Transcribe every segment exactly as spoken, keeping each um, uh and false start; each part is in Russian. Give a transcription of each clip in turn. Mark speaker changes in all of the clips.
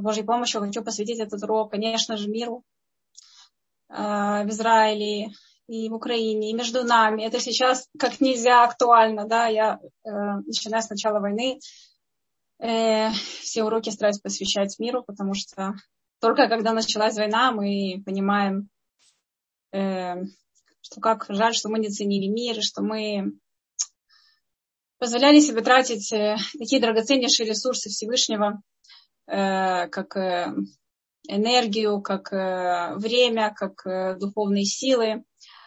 Speaker 1: Божьей помощью хочу посвятить этот урок, конечно же, миру э, в Израиле и в Украине, и между нами. Это сейчас как нельзя актуально, да, я, э, начиная с начала войны, э, все уроки стараюсь посвящать миру, потому что только когда началась война, мы понимаем, э, что как жаль, что мы не ценили мир, и что мы позволяли себе тратить э, такие драгоценнейшие ресурсы Всевышнего, э, как э, энергию, как э, время, как э, духовные силы,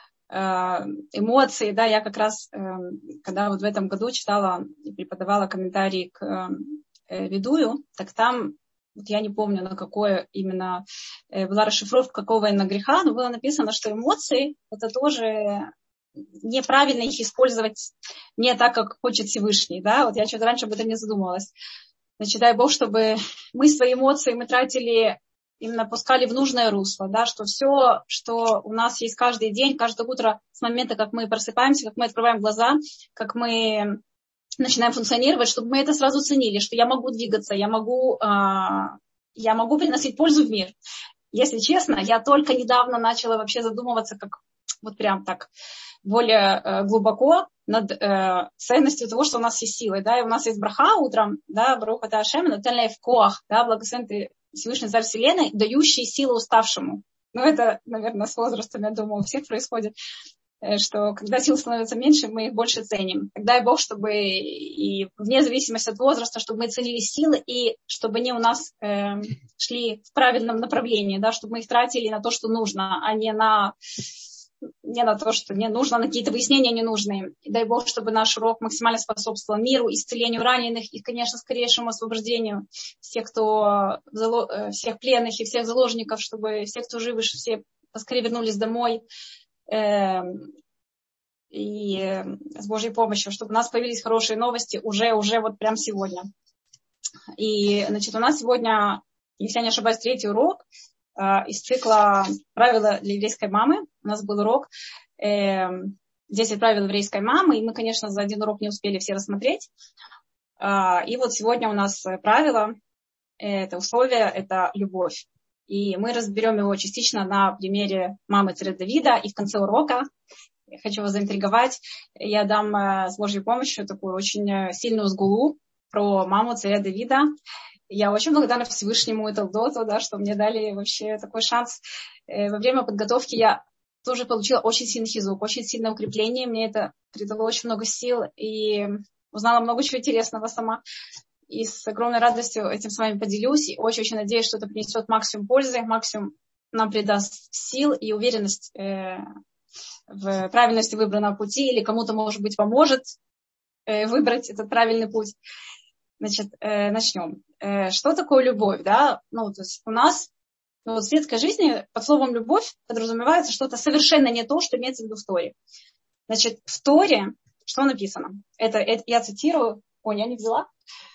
Speaker 1: эмоции, да, я как раз, когда вот в этом году читала и преподавала комментарии к Ведую, так там, вот я не помню, на какое именно была расшифровка, какого именно греха, но было написано, что эмоции, это тоже неправильно их использовать не так, как хочет Всевышний, да, вот я что-то раньше об этом не задумывалась. Значит, дай Бог, чтобы мы свои эмоции мы тратили, именно пускали в нужное русло, да, что все, что у нас есть каждый день, каждое утро, с момента, как мы просыпаемся, как мы открываем глаза, как мы начинаем функционировать, чтобы мы это сразу ценили, что я могу двигаться, я могу, э, я могу приносить пользу в мир. Если честно, я только недавно начала вообще задумываться, как вот прям так более э, глубоко над э, ценностью того, что у нас есть силы, да, и у нас есть браха утром, да, барух ата Ашем, натальная в коах, да, благословен ты Всевышний Царь Вселенной, дающий силу уставшему. Ну, это, наверное, с возрастом, я думаю, у всех происходит, что когда сил становится меньше, мы их больше ценим. Дай Бог, чтобы и вне зависимости от возраста, чтобы мы ценили силы, и чтобы они у нас э, шли в правильном направлении, да, чтобы мы их тратили на то, что нужно, а не на, не на то, что не нужно, на какие-то выяснения ненужные. И дай Бог, чтобы наш урок максимально способствовал миру, исцелению раненых и, конечно, скорейшему освобождению всех, кто, всех пленных и всех заложников, чтобы все, кто живы, все поскорее вернулись домой. И с Божьей помощью, чтобы у нас появились хорошие новости уже, уже вот прямо сегодня. И, значит, у нас сегодня, если я не ошибаюсь, третий урок из цикла «Правила для еврейской мамы». У нас был урок «десять правил еврейской мамы», и мы, конечно, за один урок не успели все рассмотреть. И вот сегодня у нас правило, это условие, это любовь. И мы разберем его частично на примере мамы царя Давида. И в конце урока, я хочу вас заинтриговать, я дам с Божьей помощью такую очень сильную сгулу про маму царя Давида. Я очень благодарна Всевышнему и Толдоту, да, что мне дали вообще такой шанс. Во время подготовки я тоже получила очень сильный хизук, очень сильное укрепление. Мне это придало очень много сил и узнала много чего интересного сама. И с огромной радостью этим с вами поделюсь. И очень-очень надеюсь, что это принесет максимум пользы, максимум нам придаст сил и уверенность э, в правильности выбранного пути, или кому-то, может быть, поможет э, выбрать этот правильный путь. Значит, э, начнем. Э, что такое любовь? Да? Ну, то есть у нас ну, в светской жизни под словом «любовь» подразумевается что-то совершенно не то, что имеется в виду в Торе. Значит, в Торе что написано? Это, это я цитирую. Ой, я не взяла.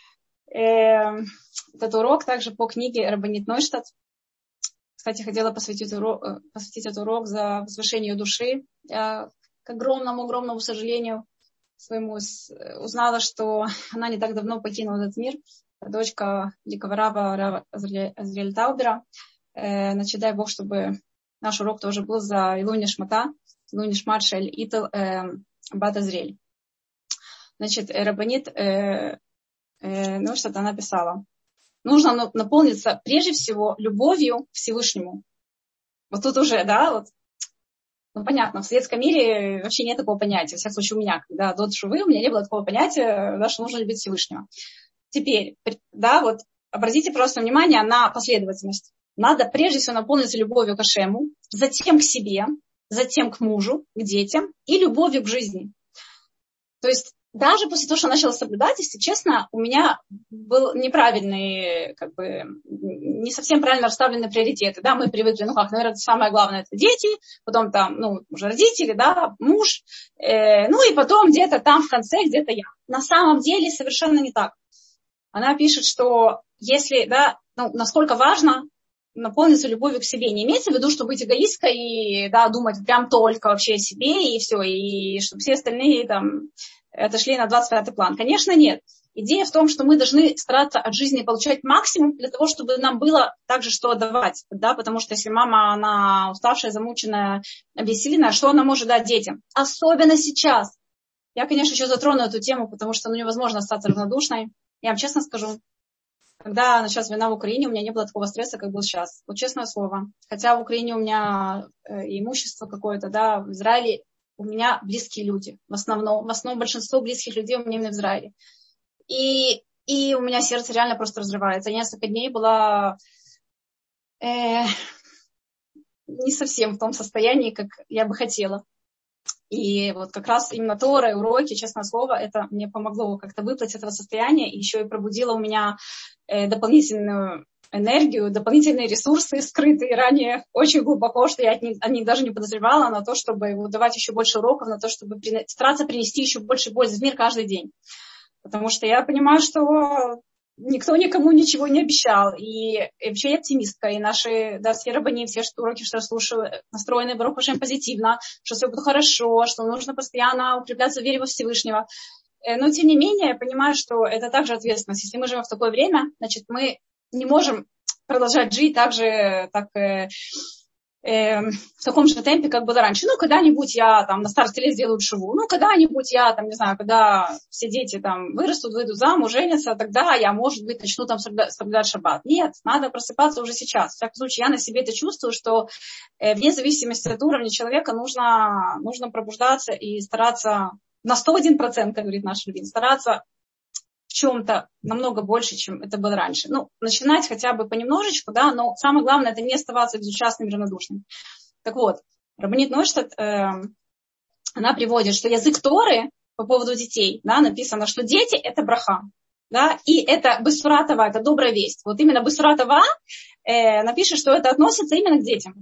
Speaker 1: Этот урок также по книге Рабанит Нойштадт. Кстати, хотела посвятить урок, посвятить этот урок за возвышение души. Я, к огромному-огромному сожалению своему, узнала, что она не так давно покинула этот мир. Дочка великого раба, раба Азриэля Таубера. Значит, дай Бог, чтобы наш урок тоже был за Илуни Шмата, Илуни Шмат Шель Итл Бат Азриэль. Значит, Рабанит ну, что-то она писала. Нужно наполниться прежде всего любовью к Всевышнему. Вот тут уже, да, вот, ну, понятно, в светском мире вообще нет такого понятия. Во всяком случае, у меня, когда до Тшувы, у меня не было такого понятия, да, что нужно любить Всевышнего. Теперь, да, вот, обратите просто внимание на последовательность. Надо прежде всего наполниться любовью к Ашему, затем к себе, затем к мужу, к детям и любовью к жизни. То есть, даже после того, что я начала соблюдать, если честно, у меня был неправильный, как бы, не совсем правильно расставлены приоритеты. Да, мы привыкли, ну как, наверное, самое главное это дети, потом там, ну, уже родители, да, муж, э, ну и потом где-то там в конце, где-то я. На самом деле совершенно не так. Она пишет, что если, да, ну, насколько важно наполниться любовью к себе. Не имеется в виду, что быть эгоисткой и, да, думать прям только вообще о себе и все, и чтобы все остальные там отошли на двадцать пятый план. Конечно, нет. Идея в том, что мы должны стараться от жизни получать максимум для того, чтобы нам было также что отдавать. Да? Потому что если мама, она уставшая, замученная, обессиленная, что она может дать детям? Особенно сейчас. Я, конечно, еще затрону эту тему, потому что ну, невозможно остаться равнодушной. Я вам честно скажу, когда началась война в Украине, у меня не было такого стресса, как был сейчас. Вот честное слово. Хотя в Украине у меня э, имущество какое-то, да, в Израиле у меня близкие люди. В основном, в основном большинство близких людей у меня именно в Израиле. И, и у меня сердце реально просто разрывается. Я несколько дней была э, не совсем в том состоянии, как я бы хотела. И вот как раз именно Тора и уроки, честное слово, это мне помогло как-то выплыть из этого состояния, и еще и пробудило у меня э, дополнительную энергию, дополнительные ресурсы, скрытые ранее очень глубоко, что я от них, от них даже не подозревала, на то, чтобы давать еще больше уроков, на то, чтобы при, стараться принести еще больше пользы в мир каждый день. Потому что я понимаю, что никто никому ничего не обещал. И вообще я оптимистка. И наши, да, все рабани, все уроки, что я слушаю, настроены, Барух Ашем, позитивно, что все будет хорошо, что нужно постоянно укрепляться в вере во Всевышнего. Но, тем не менее, я понимаю, что это также ответственность. Если мы живем в такое время, значит, мы не можем продолжать жить так же, так, э, э, в таком же темпе, как было раньше. Ну, когда-нибудь я там на старости лет сделаю шиву. Ну, когда-нибудь я, там, не знаю, когда все дети там вырастут, выйдут замуж, женятся, тогда я, может быть, начну там соблюдать шаббат. Нет, надо просыпаться уже сейчас. В всяком случае, я на себе это чувствую, что э, вне зависимости от уровня человека нужно, нужно пробуждаться и стараться на сто один процент, как говорит наш Равин, стараться в чем-то намного больше, чем это было раньше. Ну, начинать хотя бы понемножечку, да, но самое главное, это не оставаться безучастным и равнодушным. Так вот, Рабанит Нойштадт, э, она приводит, что язык Торы по поводу детей, да, написано, что дети – это браха, да, и это бесура това, это добрая весть. Вот именно бесура това э, напишет, что это относится именно к детям.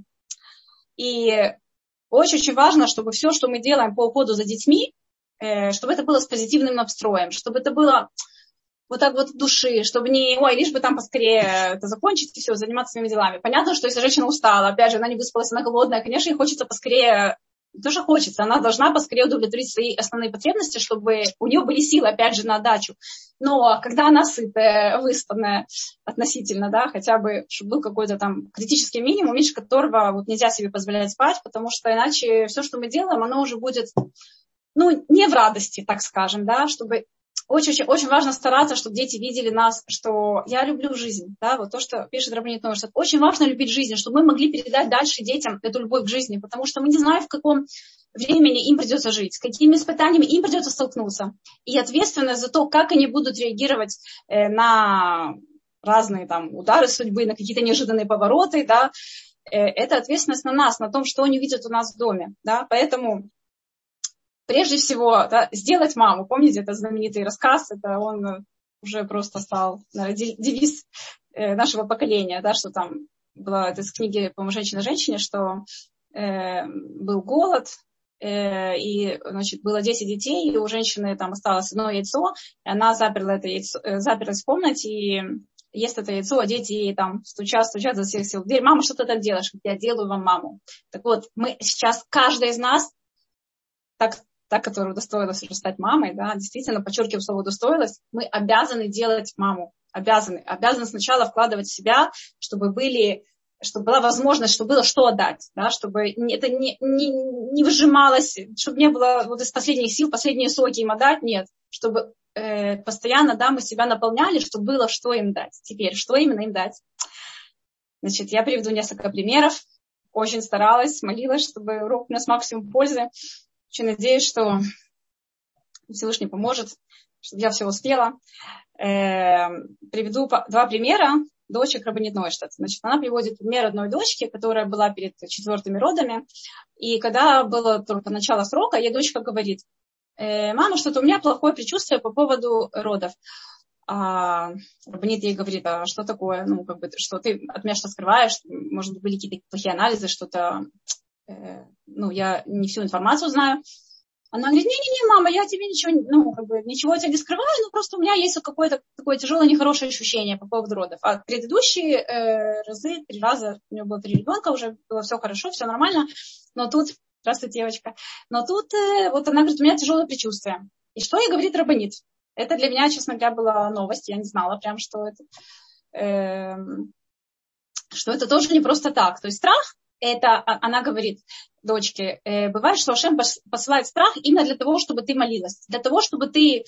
Speaker 1: И очень-очень важно, чтобы все, что мы делаем по уходу за детьми, э, чтобы это было с позитивным настроем, чтобы это было вот так вот в души, чтобы не, ой, лишь бы там поскорее это закончить и все, заниматься своими делами. Понятно, что если женщина устала, опять же, она не выспалась, она голодная, конечно, ей хочется поскорее, тоже хочется, она должна поскорее удовлетворить свои основные потребности, чтобы у нее были силы, опять же, на отдачу. Но когда она сытая, выспанная относительно, да, хотя бы, чтобы был какой-то там критический минимум, меньше которого вот нельзя себе позволять спать, потому что иначе все, что мы делаем, оно уже будет, ну, не в радости, так скажем, да, чтобы Очень, очень важно стараться, чтобы дети видели нас, что я люблю жизнь. Да? Вот то, что пишет Рабанит Нойштадт. Очень важно любить жизнь, чтобы мы могли передать дальше детям эту любовь к жизни, потому что мы не знаем, в каком времени им придется жить, с какими испытаниями им придется столкнуться. И ответственность за то, как они будут реагировать э, на разные там, удары судьбы, на какие-то неожиданные повороты, да? э, это ответственность на нас, на том, что они видят у нас в доме. Да? Поэтому прежде всего, да, сделать маму. Помните, это знаменитый рассказ, это он уже просто стал наверное, девиз нашего поколения, да, что там было это из книги «По-моему, женщина-женщине», что э, был голод, э, и, значит, было десять детей, и у женщины там осталось одно яйцо, и она заперла это яйцо, э, заперлась в комнате, и ест это яйцо, а дети ей там стучат, стучат за всех сил в дверь. Мама, что ты так делаешь? Я делаю вам маму. Так вот, мы сейчас, каждая из нас, так та, которая удостоилась уже стать мамой, да, действительно, подчеркиваю слово удостоилась, мы обязаны делать маму, обязаны, обязаны сначала вкладывать в себя, чтобы были, чтобы была возможность, чтобы было что отдать, да, чтобы это не, не, не выжималось, чтобы не было вот из последних сил, последние соки им отдать, нет, чтобы э, постоянно, да, мы себя наполняли, чтобы было что им дать. Теперь, что именно им дать? Значит, я приведу несколько примеров, очень старалась, молилась, чтобы урок принес максимум пользы. Очень надеюсь, что Всевышний поможет, чтобы я все успела. Э, приведу два примера дочек Рабанит Нойштадт. Значит, она приводит пример одной дочки, которая была перед четвертыми родами. И когда было только начало срока, ей дочка говорит: э, мама, что-то у меня плохое предчувствие по поводу родов. А Рабанит ей говорит: а что такое? Ну, как бы, что ты от меня что скрываешь? Может быть, были какие-то плохие анализы, что-то... ну, я не всю информацию знаю. Она говорит: не-не-не, мама, я тебе ничего, ну, как бы, ничего от тебя не скрываю, но просто у меня есть какое-то такое тяжелое, нехорошее ощущение по поводу родов. А предыдущие э, разы, три раза, у нее было три ребенка, уже было все хорошо, все нормально, но тут, здравствуй, девочка, но тут э, вот она говорит: у меня тяжелое предчувствие. И что ей говорит Рабанит? Это для меня, честно говоря, была новость. Я не знала прям, что это, э, что это тоже не просто так. То есть страх, это, она говорит дочке, э, бывает, что Ашем посылает страх именно для того, чтобы ты молилась. Для того, чтобы ты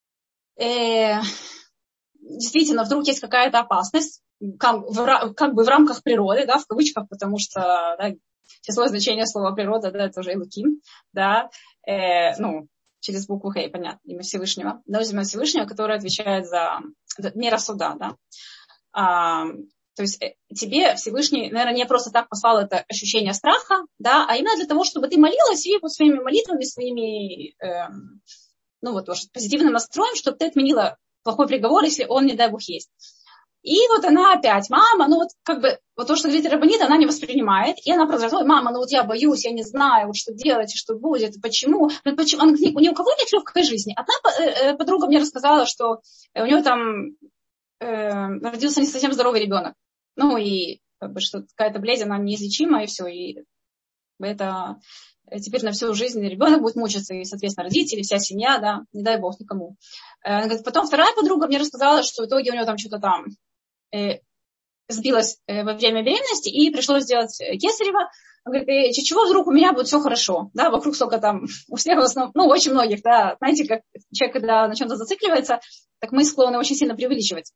Speaker 1: э, действительно вдруг есть какая-то опасность, как, в, как бы в рамках природы, да, в кавычках, потому что да, число значения слова природа, да, это уже Элоким, да, э, ну, через букву Хей, понятно, имя Всевышнего, да, имя Всевышнего, который отвечает за мера суда, да. А, то есть тебе Всевышний, наверное, не просто так послал это ощущение страха, да, а именно для того, чтобы ты молилась и вот своими молитвами, своими, э, ну вот, позитивным настроем, чтобы ты отменила плохой приговор, если он, не дай Бог, есть. И вот она опять, мама, ну вот как бы, вот то, что говорит Рабанит, она не воспринимает, и она продолжает, мама, ну вот я боюсь, я не знаю, вот что делать, что будет, почему. почему? Она, ни у кого нет легкой жизни. Одна подруга мне рассказала, что у нее там э, родился не совсем здоровый ребенок. Ну и как бы, что какая-то болезнь, она неизлечима, и все, и это теперь на всю жизнь ребенок будет мучиться, и, соответственно, родители, вся семья, да, не дай бог никому. Она говорит, потом вторая подруга мне рассказала, что в итоге у нее там что-то там э, сбилось э, во время беременности, и пришлось сделать кесарево. Она говорит, чего вдруг у меня будет все хорошо, да, вокруг сколько там, у всех в основном, ну, очень многих, да, знаете, как человек, когда на чем-то зацикливается, так мы склонны очень сильно преувеличивать.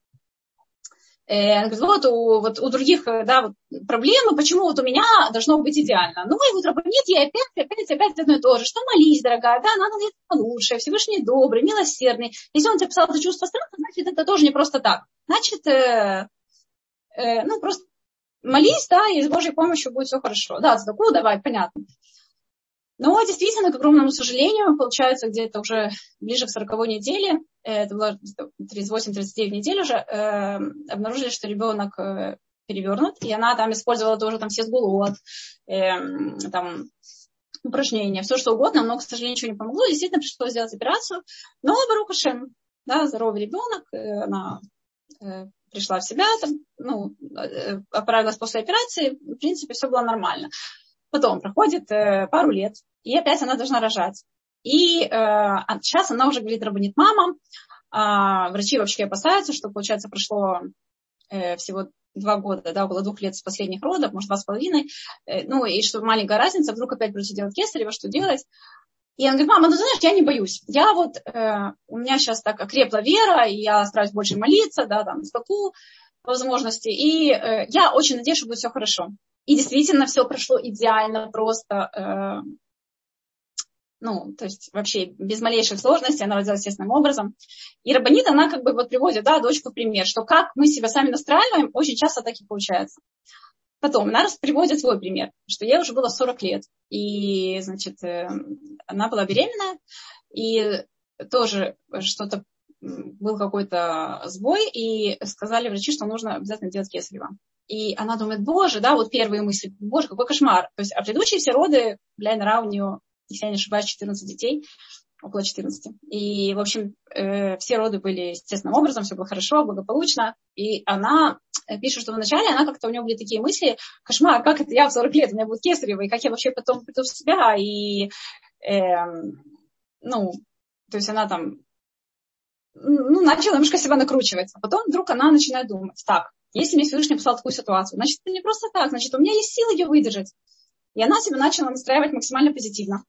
Speaker 1: Она говорит, вот у, вот у других, да, вот проблемы, почему вот у меня должно быть идеально. Ну и вот Рабанит, и опять, опять, опять одно и то же. Что молись, дорогая, да, надо быть лучше, Всевышний добрый, милосердный. Если он тебе писал это чувство страха, значит, это тоже не просто так. Значит, э, э, ну, просто молись, да, и с Божьей помощью будет все хорошо. Да, цдаку давай, понятно. Но действительно, к огромному сожалению, получается, где-то уже ближе к сороковой неделе, это было тридцать восемь тридцать девять недель уже, э, обнаружили, что ребенок э, перевернут, и она там использовала тоже там все сгулот, э, там упражнения, все что угодно, но, к сожалению, ничего не помогло, действительно пришлось сделать операцию, но Барух Ашем, да, здоровый ребенок, э, она э, пришла в себя, там, ну, э, оправилась после операции, в принципе, все было нормально. Потом проходит э, пару лет, и опять она должна рожать. И э, сейчас она уже говорит, Рабанит, мама, э, врачи вообще опасаются, что, получается, прошло э, всего два года, да, около двух лет с последних родов, может, два с половиной, э, ну, и что маленькая разница, вдруг опять придется делать кесарево, что делать? И она говорит, мама, ну, знаешь, я не боюсь. Я вот, э, у меня сейчас так окрепла вера, и я стараюсь больше молиться, да, там, скаку по возможности, и э, я очень надеюсь, что будет все хорошо. И действительно все прошло идеально, просто, э, ну, то есть вообще без малейших сложностей, она родилась естественным образом. И Рабанит, она как бы вот приводит, да, дочку в пример, что как мы себя сами настраиваем, очень часто так и получается. Потом она приводит свой пример, что ей уже было сорок лет, и, значит, э, она была беременная, и тоже что-то, был какой-то сбой, и сказали врачи, что нужно обязательно делать кесарево. И она думает, боже, да, вот первые мысли, боже, какой кошмар. То есть, а предыдущие все роды, Ляйна у нее, если я не ошибаюсь, четырнадцать детей, около четырнадцати. И, в общем, э, все роды были естественным образом, все было хорошо, благополучно. И она пишет, что вначале она как-то, у нее были такие мысли, кошмар, как это я в сорок лет, у меня будет кесарево, и как я вообще потом приду в себя. И, э, ну, то есть она там, ну, начала немножко себя накручивать. А потом вдруг она начинает думать, так, если мне Всевышний послал такую ситуацию, значит, это не просто так, значит, у меня есть силы ее выдержать. И она себя начала настраивать максимально позитивно.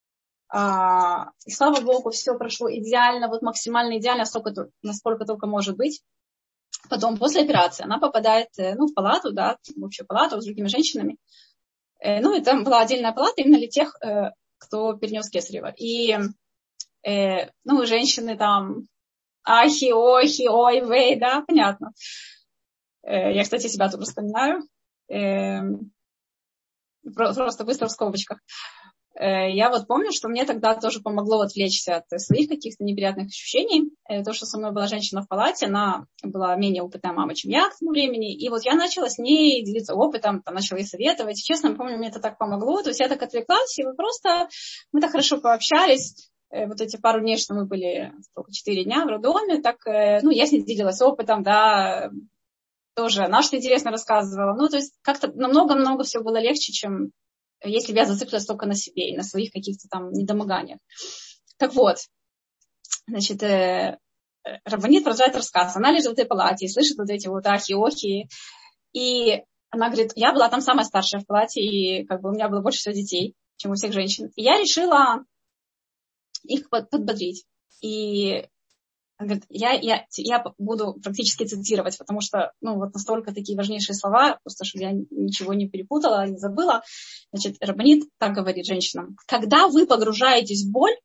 Speaker 1: А, и слава Богу, все прошло идеально, вот максимально идеально, насколько, насколько только может быть. Потом, после операции, она попадает, ну, в палату, да, в общую палату с другими женщинами. Ну, и там была отдельная палата именно для тех, кто перенес кесарево. И, ну, женщины там, ахи, охи, ой, вей, да, понятно. Я, кстати, себя тут вспоминаю. Просто быстро в скобочках. Я вот помню, что мне тогда тоже помогло отвлечься от своих каких-то неприятных ощущений. То, что со мной была женщина в палате, она была менее опытная мама, чем я к тому времени. И вот я начала с ней делиться опытом, там, начала ей советовать. Честно, помню, мне это так помогло. То есть я так отвлеклась, и мы просто, мы так хорошо пообщались. Вот эти пару дней, что мы были, сколько, четыре дня в роддоме, так, ну, я с ней делилась опытом, да, тоже она что интересно рассказывала. Ну, то есть как-то намного-много все было легче, чем если бы я зациклилась только на себе и на своих каких-то там недомоганиях. Так вот, значит, э, Рабанит продолжает рассказ. Она лежит в этой палате и слышит вот эти вот ахи-охи. И она говорит, я была там самая старшая в палате, и как бы у меня было больше всего детей, чем у всех женщин. И я решила их подбодрить. И она говорит, я, я, я буду практически цитировать, потому что ну, вот настолько такие важнейшие слова, просто чтобы я ничего не перепутала, не забыла. Значит, Рабанит так говорит женщинам. Когда вы погружаетесь в боль,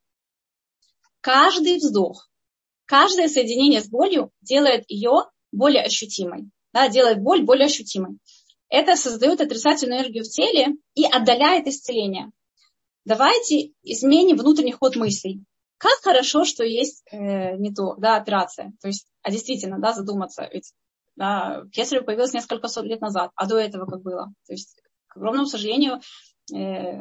Speaker 1: каждый вздох, каждое соединение с болью делает ее более ощутимой, да, делает боль более ощутимой. Это создает отрицательную энергию в теле и отдаляет исцеление. Давайте изменим внутренний ход мыслей. Как хорошо, что есть э, не то, да, операция. То есть, а действительно, да, задуматься. Ведь да, Кесарева появилась несколько сот лет назад, а до этого как было. То есть, к огромному сожалению, э,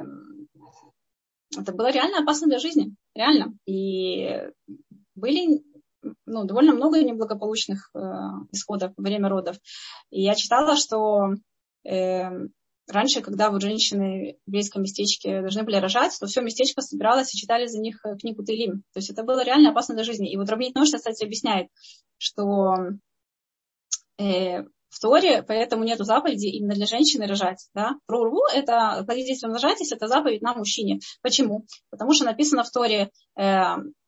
Speaker 1: это было реально опасно для жизни. Реально. И были ну, довольно много неблагополучных э, исходов во время родов. И я читала, что э, раньше, когда вот женщины в еврейском местечке должны были рожать, то все местечко собиралось и читали за них книгу Теилим. То есть это было реально опасно для жизни. И вот Рабанит Нойштейн, кстати, объясняет, что э, в Торе поэтому нету заповеди именно для женщины рожать. Да? Про урву, это, если вы рожаетесь, это заповедь на мужчине. Почему? Потому что написано в Торе, э,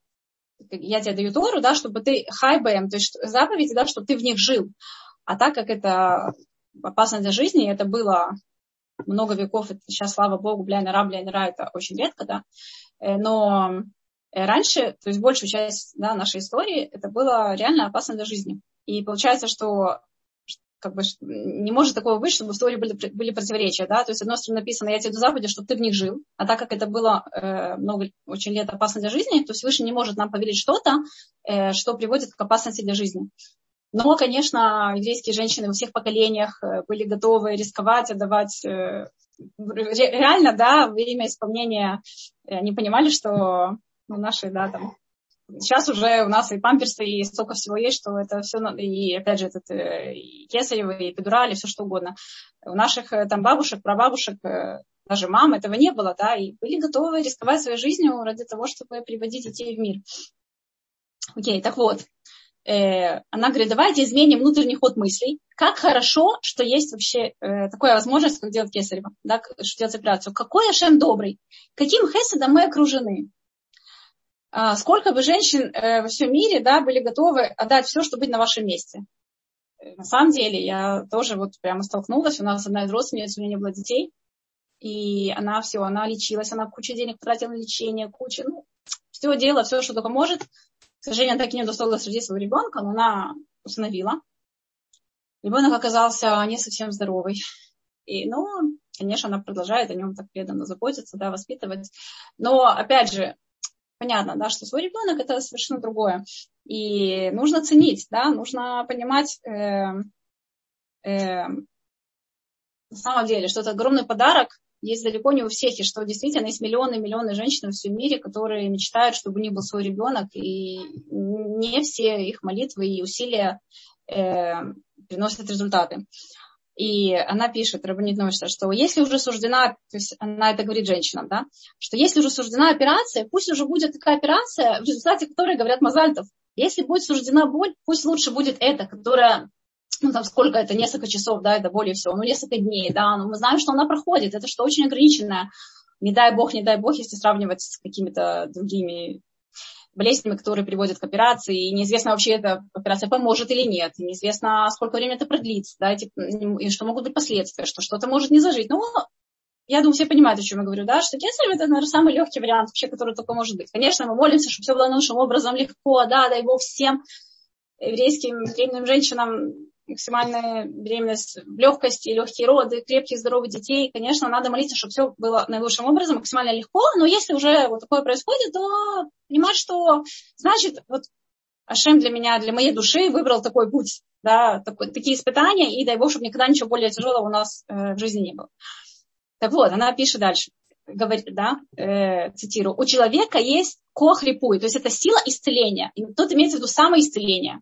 Speaker 1: я тебе даю Тору, да, чтобы ты хайбэм, то есть заповеди, да, чтобы ты в них жил. А так как это опасно для жизни, это было много веков, это сейчас, слава Богу, бляйна ра, бляйна ра, это очень редко, да, но раньше, то есть большую часть да, нашей истории, это было реально опасно для жизни. И получается, что как бы не может такого быть, чтобы в истории были, были противоречия, да, то есть, с одной стороны, написано, я тебе даю заповеди, чтобы ты в них жил, а так как это было э, много, очень лет опасно для жизни, то Всевышний не может нам поверить что-то, э, что приводит к опасности для жизни. Но, конечно, еврейские женщины во всех поколениях были готовы рисковать, отдавать э, реально, да, во время исполнения, они понимали, что ну, наши, да, там, сейчас уже у нас и памперсы, и столько всего есть, что это все, и опять же, этот, и кесарево, и эпидураль, и все что угодно. У наших там бабушек, прабабушек, даже мам этого не было, да, и были готовы рисковать своей жизнью ради того, чтобы приводить детей в мир. Окей, так вот, э, она говорит, давайте изменим внутренний ход мыслей. Как хорошо, что есть вообще э, такая возможность, как делать кесарево, да, что делать операцию. Какой Ашем добрый, каким хеседом мы окружены. А сколько бы женщин э, во всем мире, да, были готовы отдать все, чтобы быть на вашем месте. На самом деле, я тоже вот прямо столкнулась. У нас одна из родственниц, у нее не было детей. И она все, она лечилась, она кучу денег тратила на лечение, кучу, ну, все делала, все, что только может. К сожалению, она так и не удостоилась родить своего ребенка, но она усыновила. Ребенок оказался не совсем здоровый. И, ну, конечно, она продолжает о нем так преданно заботиться, да, воспитывать. Но, опять же, понятно, да, что свой ребенок это совершенно другое. И нужно ценить, да, нужно понимать э, э, на самом деле, что это огромный подарок, есть далеко не у всех, и что действительно есть миллионы и миллионы женщин во всем мире, которые мечтают, чтобы у них был свой ребенок, и не все их молитвы и усилия э, приносят результаты. И она пишет, Рабанит Нойштейн, что если уже суждена, то есть она это говорит женщинам, да, что если уже суждена операция, пусть уже будет такая операция, в результате которой говорят мазальтов. Если будет суждена боль, пусть лучше будет эта, которая, ну там сколько это, несколько часов, да, это более всего, ну несколько дней, да, но мы знаем, что она проходит, это что очень ограниченное. Не дай бог, не дай бог, если сравнивать с какими-то другими болезнями, которые приводят к операции, и неизвестно вообще, эта операция поможет или нет, и неизвестно, сколько времени это продлится, да, и что могут быть последствия, что что-то может не зажить. Ну, я думаю, все понимают, о чем я говорю, да, что кесарево это, наверное, самый легкий вариант вообще, который только может быть. Конечно, мы молимся, чтобы все было наилучшим образом легко, да, дай бог всем еврейским беременным женщинам максимальная беременность в легкости, легкие роды, крепких, здоровых детей. Конечно, надо молиться, чтобы все было наилучшим образом, максимально легко, но если уже вот такое происходит, то понимать, что значит, вот Ашем для меня, для моей души выбрал такой путь, да, такой, такие испытания, и дай Бог, чтобы никогда ничего более тяжелого у нас э, в жизни не было. Так вот, она пишет дальше, говорит, да, э, цитирую, у человека есть кох рипуй, то есть это сила исцеления, и тут имеется в виду самоисцеление.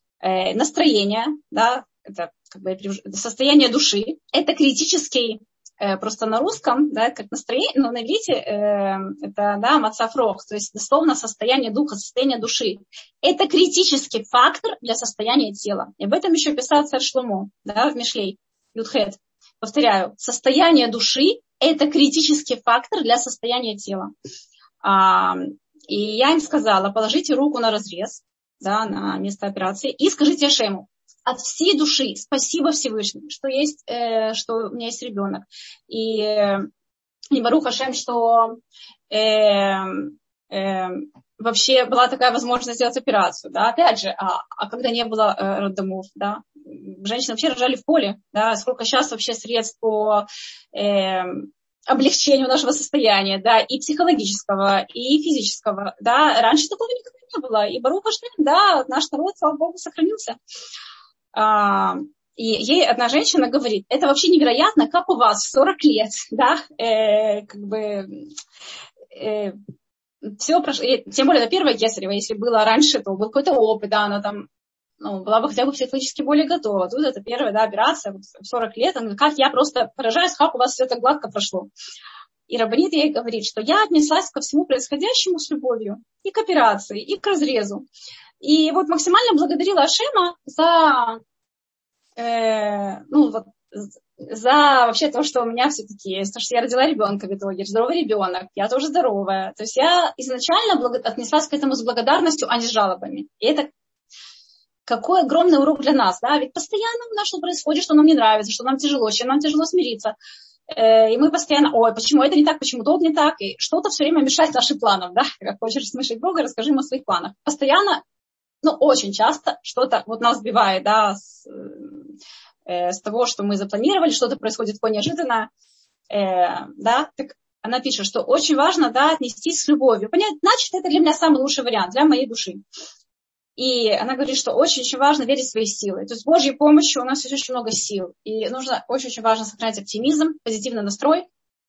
Speaker 1: Настроение, да, это как бы состояние души, это критический Просто на русском, да, как настроение, но на иврите э, это, да, мацав рох, то есть дословно состояние духа, состояние души. Это критический фактор для состояния тела. И об этом еще писал царь Шломо, да, в Мишлей, Юдхет. Повторяю, состояние души – это критический фактор для состояния тела. А, и я им сказала, положите руку на разрез, да, на место операции, и скажите Ашему: от всей души спасибо Всевышнему, что есть, э, что у меня есть ребенок. И, э, и Барух Ашем, что э, э, вообще была такая возможность сделать операцию. Да? Опять же, а, а когда не было э, роддомов, да? Женщины вообще рожали в поле. Да? Сколько сейчас вообще средств по э, облегчению нашего состояния, да? И психологического, и физического. Да? Раньше такого никогда не было. И Барух Ашем, да, наш народ, слава Богу, сохранился. И ей одна женщина говорит: это вообще невероятно, как у вас в сорок лет, да, э, как бы э, все прошло, тем более на первое кесарево, если было раньше, то был какой-то опыт, да, она там, ну, была бы хотя бы психологически более готова. Тут это первая, да, операция вот, в сорок лет, она говорит: как я просто поражаюсь, как у вас все так гладко прошло. И раббанит ей говорит, что я отнеслась ко всему происходящему с любовью, и к операции, и к разрезу. И вот максимально благодарила Ашема за, э, ну, вот, за вообще то, что у меня все-таки есть, то, что я родила ребенка в итоге, здоровый ребенок, я тоже здоровая. То есть я изначально благо- отнеслась к этому с благодарностью, а не с жалобами. И это какой огромный урок для нас, да, ведь постоянно у нас что происходит, что нам не нравится, что нам тяжело, с чем нам тяжело смириться. И мы постоянно: ой, почему это не так, почему то не так, и что-то все время мешает нашим планам, да, как хочешь смешать Бога, расскажи ему о своих планах. Постоянно, ну, очень часто что-то вот нас сбивает, да, с, э, с того, что мы запланировали, что-то происходит такое неожиданное, э, да, так она пишет, что очень важно, да, отнестись с любовью, понять, значит, это для меня самый лучший вариант, для моей души. И она говорит, что очень-очень важно верить в свои силы. То есть с Божьей помощью у нас есть очень много сил. И нужно, очень-очень важно сохранять оптимизм, позитивный настрой.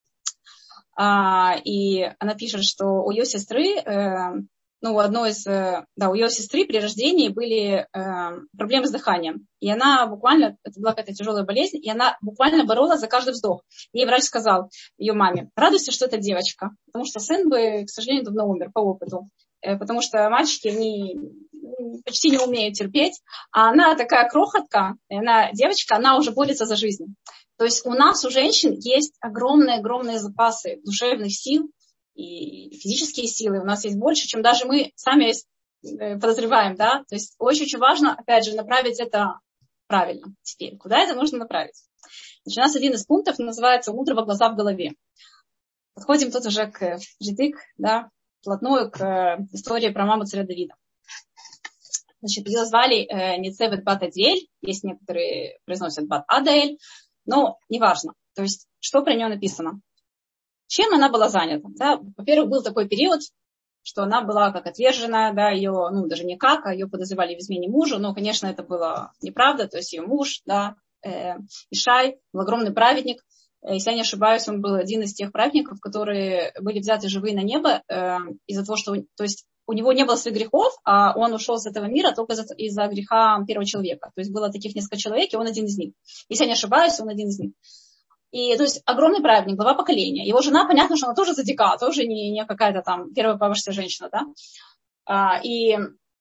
Speaker 1: А, и она пишет, что у ее сестры, э, ну, у одной из, э, да, у ее сестры при рождении были э, проблемы с дыханием. И она буквально, это была какая-то тяжелая болезнь, и она буквально боролась за каждый вздох. Ей врач сказал, ее маме: радуйся, что это девочка, потому что сын бы, к сожалению, давно умер по опыту. Э, потому что мальчики, они почти не умеют терпеть, а она такая крохотка, она девочка, она уже борется за жизнь. То есть у нас, у женщин, есть огромные-огромные запасы душевных сил и физические силы. У нас есть больше, чем даже мы сами подозреваем, да. То есть очень-очень важно, опять же, направить это правильно. Теперь, куда это нужно направить? Значит, у нас один из пунктов называется «У мудрого глаза в голове». Подходим тут уже к житик, да, вплотную к истории про маму царя Давида. Значит, ее звали э, Ницевет бат Адель, есть некоторые произносят бат Адель, но неважно. То есть, что про нее написано? Чем она была занята? Да? Во-первых, был такой период, что она была как отверженная, да, ее, ну, даже не как, а ее подозревали в измене мужу, но, конечно, это было неправда, то есть ее муж, да, э, Ишай, был огромный праведник. Если я не ошибаюсь, он был один из тех праведников, которые были взяты живые на небо э, из-за того, что, то есть, у него не было своих грехов, а он ушел с этого мира только из-за, из-за греха первого человека. То есть было таких несколько человек, и он один из них. Если я не ошибаюсь, он один из них. И, то есть, огромный праведник, глава поколения. Его жена, понятно, что она тоже задика, тоже не, не какая-то там первая помощная женщина, да. А, и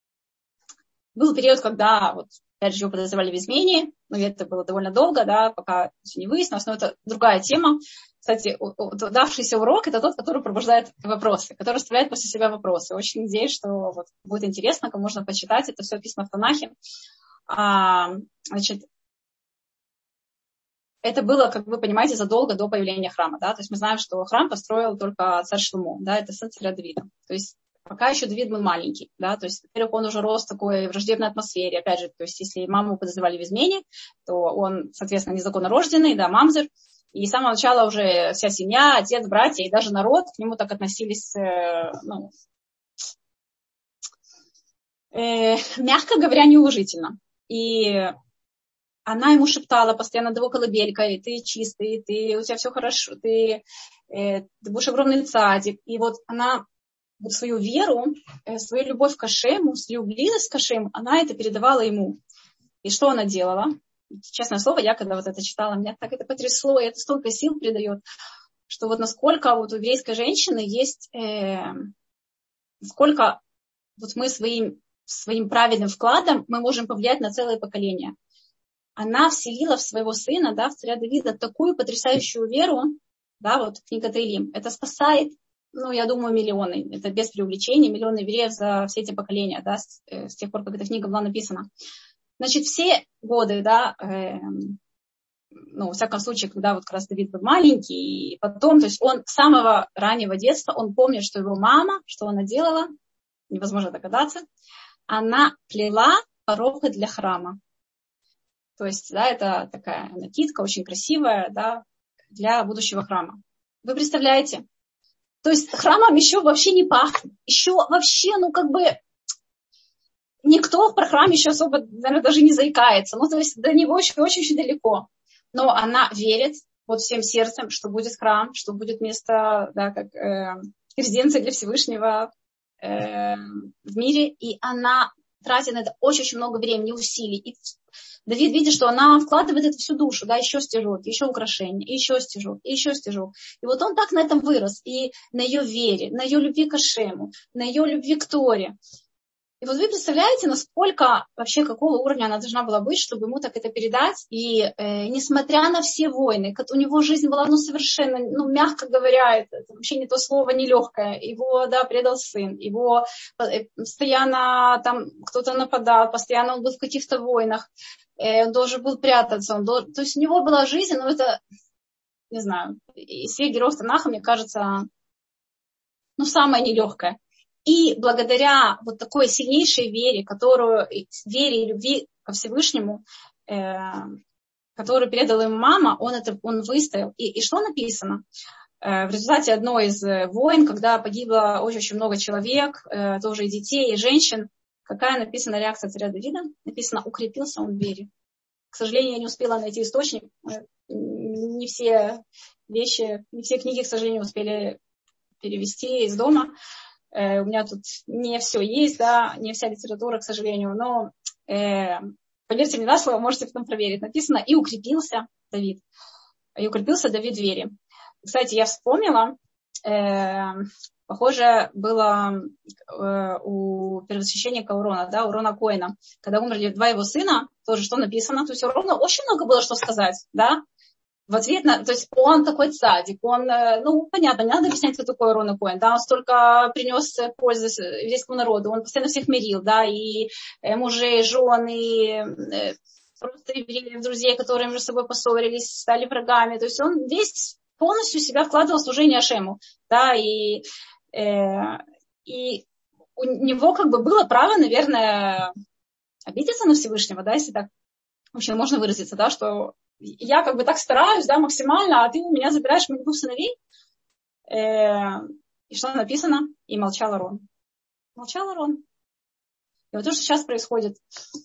Speaker 1: был период, когда, вот, опять же, его подозревали в измене, но это было довольно долго, да, пока все не выяснилось, но это другая тема. Кстати, давшийся урок – это тот, который пробуждает вопросы, который оставляет после себя вопросы. Очень надеюсь, что вот будет интересно, кому можно почитать. Это все письма в Танахе. А, значит, это было, как вы понимаете, задолго до появления храма. Да? То есть мы знаем, что храм построил только царь Шломо, да, это сын царя Давида. То есть пока еще Давид был маленький. Да? То есть, во-первых, он уже рос в такой враждебной атмосфере. Опять же, то есть если маму подозревали в измене, то он, соответственно, незаконно рожденный, да, мамзер. И с самого начала уже вся семья, отец, братья и даже народ к нему так относились, э, ну, э, мягко говоря, неуважительно. И она ему шептала постоянно до его колыбелькой: ты чистый, ты, у тебя все хорошо, ты, э, ты будешь огромный цадик. И вот она вот свою веру, э, свою любовь к Ашему, свою близость к Ашему, она это передавала ему. И что она делала? честное слово, я когда вот это читала, меня так это потрясло, и это столько сил придает, что вот насколько вот у еврейской женщины есть, э, сколько вот мы своим, своим правильным вкладом мы можем повлиять на целое поколение. Она вселила в своего сына, да, в царя Давида, такую потрясающую веру, да, вот книга Теилим. Это спасает, ну, я думаю, миллионы, это без преувеличения, миллионы евреев за все эти поколения, да, с, э, с тех пор, как эта книга была написана. Значит, все годы, да, э, ну, во всяком случае, когда вот как раз Давид был маленький, и потом, то есть он с самого раннего детства, он помнит, что его мама, что она делала, невозможно догадаться, она плела порохи для храма. То есть, да, это такая накидка очень красивая, да, для будущего храма. Вы представляете? То есть храмом еще вообще не пахнет. Еще вообще, ну, как бы, никто про храм еще особо, наверное, даже не заикается. Ну, то есть до него еще очень-очень далеко. Но она верит вот всем сердцем, что будет храм, что будет место, да, как э, резиденция для Всевышнего э, в мире. И она тратит на это очень-очень много времени, усилий. И Давид видит, что она вкладывает это всю душу, да, еще стяжок, еще украшения, еще стяжок, еще стяжок. И вот он так на этом вырос, и на ее вере, на ее любви к Ашему, на ее любви к Торе. И вот вы представляете, насколько вообще, какого уровня она должна была быть, чтобы ему так это передать. И э, несмотря на все войны, у него жизнь была, ну, совершенно, ну, мягко говоря, это вообще не то слово, нелегкое. Его, да, предал сын, его постоянно там кто-то нападал, постоянно он был в каких-то войнах, э, он должен был прятаться. Он должен... То есть у него была жизнь, но это, не знаю, из всех героев Танаха, мне кажется, ну, самое нелегкое. И благодаря вот такой сильнейшей вере, которую, вере и любви ко Всевышнему, э, которую передала ему мама, он, это, он выстоял. И, и что написано? Э, в результате одной из войн, когда погибло очень-очень много человек, э, тоже и детей, и женщин, какая написана реакция царя Давида? Написано, укрепился он в вере. К сожалению, я не успела найти источник. Не все вещи, не все книги, к сожалению, успели перевести из дома. У меня тут не все есть, да, не вся литература, к сожалению, но э, поверьте мне на слово, можете потом проверить. Написано, и укрепился Давид. И укрепился Давид в вере. Кстати, я вспомнила, э, похоже было э, у первосвященника Урона, да, Урона Коэна, когда умерли два его сына, тоже что написано, то есть у Урона очень много было что сказать, да, в ответ на, то есть он такой цадик, он, ну, понятно, не надо объяснять, кто такой Арон Коэн, да, он столько принес пользы еврейскому народу, он постоянно всех мирил, да, и мужей, жен, и просто евреев, друзей, которые между собой поссорились, стали врагами, то есть он весь полностью себя вкладывал в служение Ашему, да, и, э, и у него как бы было право, наверное, обидеться на Всевышнего, да, если так вообще можно выразиться, да, что я как бы так стараюсь, да, максимально, а ты у меня забираешь моих двух сыновей. Э, и что написано? И молчал Арон. Молчал Арон. И вот то, что сейчас происходит.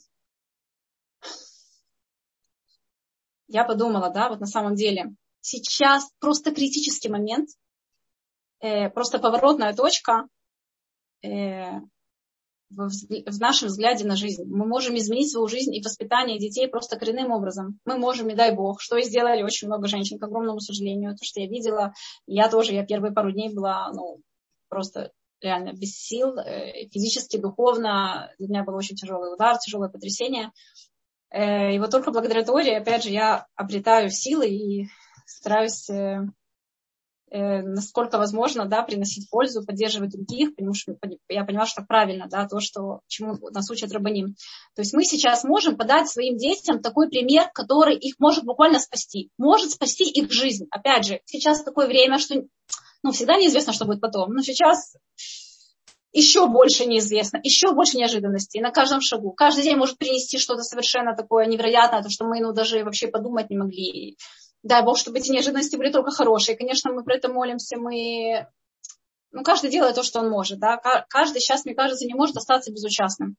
Speaker 1: Я подумала, да, вот на самом деле, сейчас просто критический момент, э, просто поворотная точка э, В, в нашем взгляде на жизнь. Мы можем изменить свою жизнь и воспитание детей просто коренным образом. Мы можем, и дай Бог, что и сделали очень много женщин, к огромному сожалению. То, что я видела, я тоже, я первые пару дней была, ну, просто реально без сил, физически, духовно. Для меня был очень тяжелый удар, тяжелое потрясение. И вот только благодаря Торе, опять же, я обретаю силы и стараюсь, насколько возможно, да, приносить пользу, поддерживать других, потому что я поняла, что правильно, да, то, что, чему нас учат рабаним. То есть мы сейчас можем подать своим детям такой пример, который их может буквально спасти, может спасти их жизнь. Опять же, сейчас такое время, что, ну, всегда неизвестно, что будет потом, но сейчас еще больше неизвестно, еще больше неожиданностей на каждом шагу. Каждый день может принести что-то совершенно такое невероятное, то, что мы, ну, даже вообще подумать не могли. Дай Бог, чтобы эти неожиданности были только хорошие. Конечно, мы про это молимся, мы... Ну, каждый делает то, что он может, да. Каждый сейчас, мне кажется, не может остаться безучастным.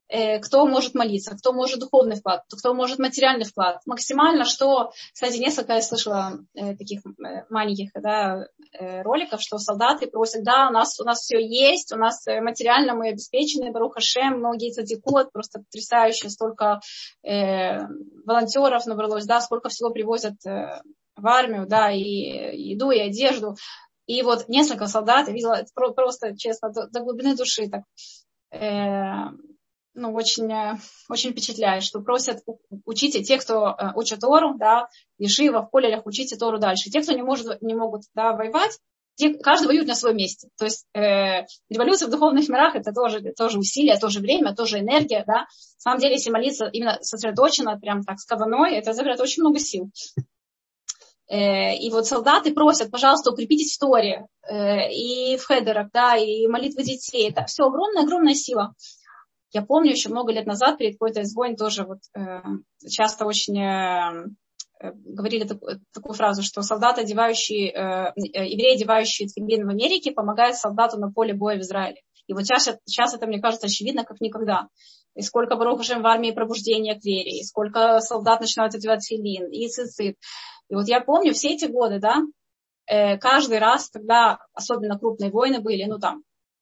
Speaker 1: кто может молиться, кто может духовный вклад, кто может материальный вклад. Максимально, что, кстати, несколько я слышала э, таких э, маленьких да, э, роликов, что солдаты просят, да, у нас, у нас все есть, у нас материально мы обеспечены, Барух Ашем, многие цадикот, просто потрясающе, столько э, волонтеров набралось, да, сколько всего привозят э, в армию, да, и еду, и одежду. И вот несколько солдат, я видела, это просто, честно, до, до глубины души так, э, ну, очень, очень впечатляет, что просят учите те, кто учат Тору, да, в ешивах, в колледжах, учите Тору дальше. Те, кто не, может, не могут да, воевать, те, каждый воюет на своем месте. То есть э, революция в духовных мирах это тоже, тоже усилие, тоже время, тоже энергия. Да. На самом деле, если молиться именно сосредоточенно, прям так с каваной, это забирает очень много сил. Э, и вот солдаты просят, пожалуйста, укрепитесь в Торе, э, и в хедерах, да, и молитвы детей. Это все огромная-огромная сила. Я помню, еще много лет назад перед какой-то из войн тоже вот, э, часто очень э, говорили такую, такую фразу, что солдаты, одевающие, э, евреи, одевающие тфилин в Америке, помогают солдату на поле боя в Израиле. И вот сейчас, сейчас это, мне кажется, очевидно, как никогда. И сколько Барух Ашем в армии пробуждения к вере, и сколько солдат начинают одевать тфилин, и цицит. И вот я помню все эти годы, да, э, каждый раз, когда особенно крупные войны были, ну там,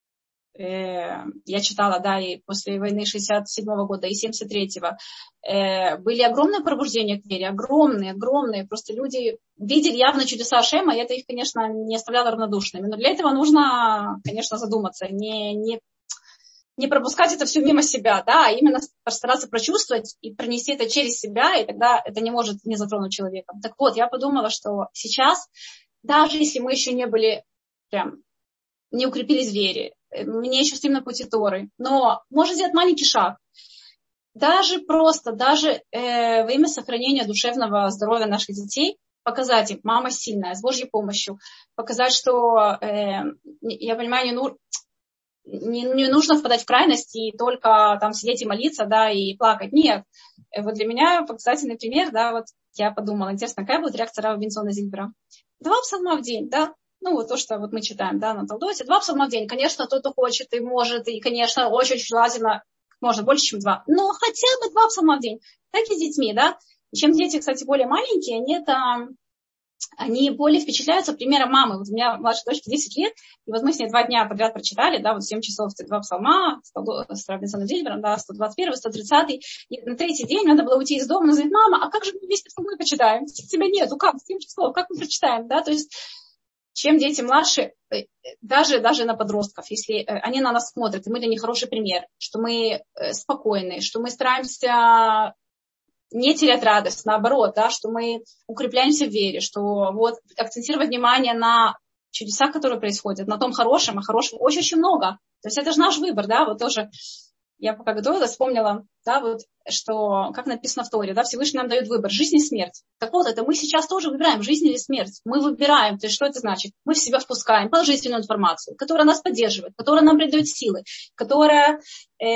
Speaker 1: я читала, да, и после войны шестьдесят седьмого года и семьдесят третьего, э, были огромные пробуждения к вере, огромные, огромные, просто люди видели явно чудеса Ашема, и это их, конечно, не оставляло равнодушными, но для этого нужно, конечно, задуматься, не, не, не пропускать это все мимо себя, да, а именно постараться прочувствовать и пронести это через себя, и тогда это не может не затронуть человека. Так вот, я подумала, что сейчас, даже если мы еще не были прям, не укрепились в вере, мне еще стоим на пути Торы, но можно сделать маленький шаг. Даже просто, даже э, во имя сохранения душевного здоровья наших детей, показать им, мама сильная, с Божьей помощью, показать, что, э, я понимаю, не, ну, не, не нужно впадать в крайность и только там сидеть и молиться, да, и плакать. Нет. Вот для меня показательный пример, да, вот я подумала, интересно, какая будет реакция Рава Бенциона Зильбера. Два псалма в день, да. Ну, вот то, что вот мы читаем, да, на Талдоте. Два псалма в день. Конечно, тот, кто хочет и может, и, конечно, очень-очень желательно, можно больше, чем два. Но хотя бы два псалма в день. Так и с детьми, да. И чем дети, кстати, более маленькие, они это, они более впечатляются примером мамы. Вот у меня младшей дочке десять лет, и вот мы с ней два дня подряд прочитали, да, вот семь часов, два псалма, с Рав Бенционом Зильбером, да, сто двадцать первый, сто тридцатый. И на третий день надо было уйти из дома, она говорит, мама, а как же мы вместе псалмы почитаем? Тебя нету, как? семь часов, как мы прочитаем, да, то есть чем дети младше, даже, даже на подростков, если они на нас смотрят, и мы для них хороший пример, что мы спокойны, что мы стараемся не терять радость, наоборот, да, что мы укрепляемся в вере, что вот акцентировать внимание на чудеса, которые происходят, на том хорошем, а хорошего очень-очень много. То есть это же наш выбор, да, вот тоже я пока готовилась, вспомнила, да, вот, что, как написано в Торе, да, Всевышний нам дает выбор, жизнь и смерть. Так вот, это мы сейчас тоже выбираем, жизнь или смерть. Мы выбираем, то есть что это значит? Мы в себя впускаем положительную информацию, которая нас поддерживает, которая нам придает силы, которая, э,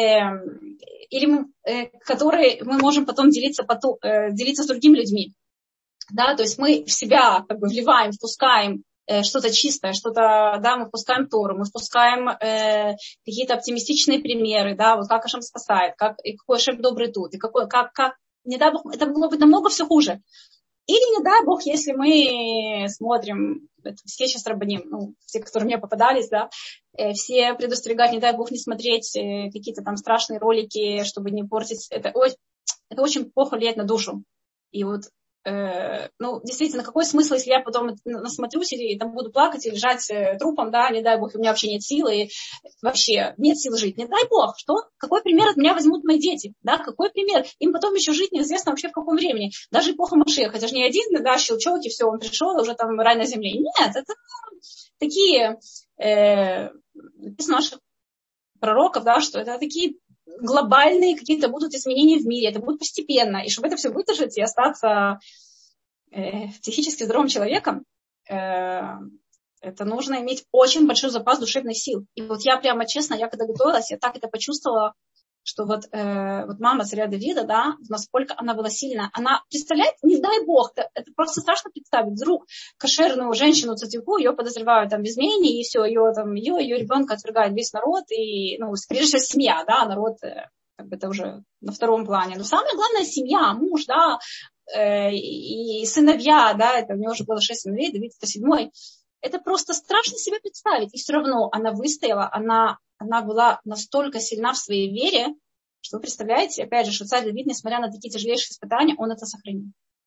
Speaker 1: или мы, э, которой мы можем потом делиться, потом, э, делиться с другими людьми. Да, то есть мы в себя как бы вливаем, впускаем что-то чистое, что-то, да, мы впускаем Тору, мы впускаем э, какие-то оптимистичные примеры, да, вот как Ашем спасает, как, и какой Ашем добрый тут, и какой, как, как, не дай Бог, это могло быть намного все хуже. Или, не дай Бог, если мы смотрим, это все сейчас рабаним, ну, все, которые мне попадались, да, э, все предостерегают, не дай Бог, не смотреть э, какие-то там страшные ролики, чтобы не портить, это, это очень плохо влияет на душу. И вот Э, ну, действительно, какой смысл, если я потом насмотрюсь или там буду плакать и лежать э, трупом, да, не дай Бог, у меня вообще нет силы, и вообще нет сил жить. Не дай Бог, что? Какой пример от меня возьмут мои дети, да, какой пример? Им потом еще жить неизвестно вообще в каком времени. Даже эпоха Машиаха, это же не один, да, щелчок, и все, он пришел, уже там рай на земле. Нет, это такие, э, написано наших пророков, да, что это такие глобальные какие-то будут изменения в мире, это будет постепенно. И чтобы это все выдержать и остаться э, психически здоровым человеком, э, это нужно иметь очень большой запас душевных сил. И вот я прямо честно, я когда готовилась, я так это почувствовала, что вот, э, вот мама царя Давида, да, насколько она была сильна. Она, представляет, не дай Бог, это, это просто страшно представить. Вдруг кошерную женщину цадику, ее подозревают там в измене, и все, ее, там, ее, ее ребенка отвергает весь народ, и, ну, прежде всего, семья, да, народ, э, как бы это уже на втором плане. Но самое главное семья, муж, да, э, и сыновья, да, это у него уже было шесть сыновей, Давид это седьмой. Это просто страшно себе представить. И все равно она выстояла, она, она была настолько сильна в своей вере, что вы представляете, опять же, что царь Давид, несмотря на такие тяжелейшие испытания, он это сохранил.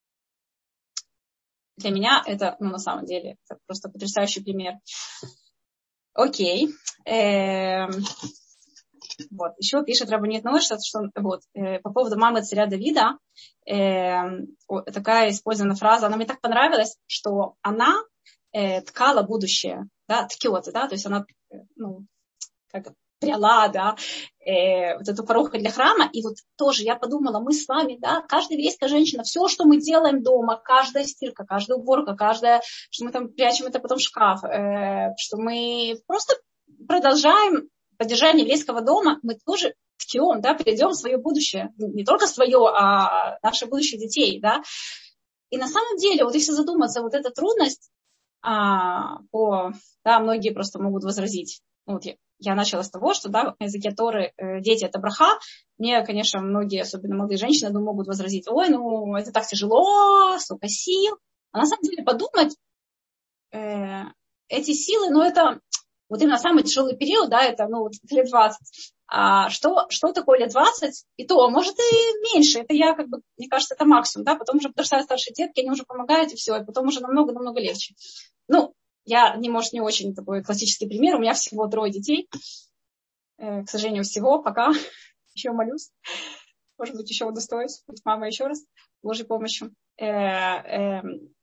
Speaker 1: Для меня это, ну, на самом деле, это просто потрясающий пример. Окей. Эм, вот. Еще пишет Рабанит Ной, что, что вот, э, по поводу мамы царя Давида, э, такая использована фраза, она мне так понравилась, что она э, ткала будущее, да, ткет, да, то есть она, ну, как пряла, да, э, вот эту пороху для храма. И вот тоже я подумала, мы с вами, да, каждая еврейская женщина, все, что мы делаем дома, каждая стирка, каждая уборка, каждая, что мы там прячем это потом в шкаф, э, что мы просто продолжаем поддержание еврейского дома, мы тоже ткем, да, придем в свое будущее. Не только свое, а наше будущее детей, да. И на самом деле, вот если задуматься, вот эта трудность, а, по, да, многие просто могут возразить. Ну, вот я, я начала с того, что, да, на языке Торы э, дети – это браха. Мне, конечно, многие, особенно молодые женщины, думаю, могут возразить: ой, ну, это так тяжело, столько сил. А на самом деле подумать, э, эти силы, ну, это вот именно самый тяжелый период, да, это, ну, вот лет двадцать. А что, что такое лет двадцать? И то, может, и меньше. Это я, как бы, мне кажется, это максимум, да, потом уже подрастают старшие детки, они уже помогают, и все, и потом уже намного-намного легче. Ну, я, не, может, не очень такой классический пример. У меня всего трое детей. Э, к сожалению, всего пока. Еще молюсь. Может быть, еще удостоюсь быть мамой еще раз. Божьей помощью. Э, э,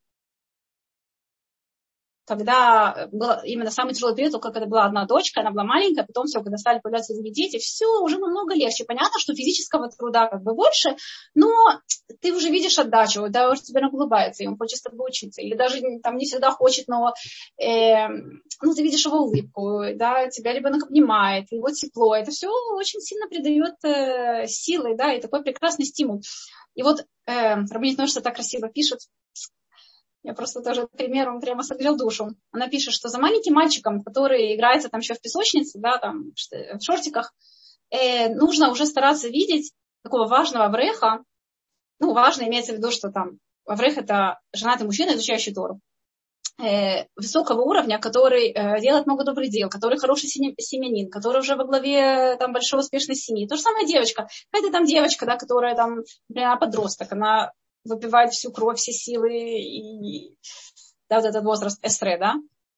Speaker 1: когда был именно самый тяжелый период, только когда была одна дочка, она была маленькая, потом все, когда стали появляться другие дети, все уже намного легче. Понятно, что физического труда как бы больше, но ты уже видишь отдачу, да, уже тебе улыбается, и он хочет с тобой учиться. Или даже там не всегда хочет, но э, ну, ты видишь его улыбку, да, тебя ребенок обнимает, его тепло. Это все очень сильно придает э, силы, да, и такой прекрасный стимул. И вот э, Рабанит Ной так красиво пишет. Я просто тоже пример, он прямо согрел душу. Она пишет, что за маленьким мальчиком, который играется там еще в песочнице, да, там в шортиках, э, нужно уже стараться видеть такого важного авреха. Ну, важно имеется в виду, что там аврех – это женатый мужчина, изучающий Тору. Э, высокого уровня, который э, делает много добрых дел, который хороший семьянин, который уже во главе там большой успешной семьи. То же самое девочка. Какая-то там девочка, да, которая там, например, подросток, она выпивает всю кровь, все силы, и да, вот этот возраст эстре, да.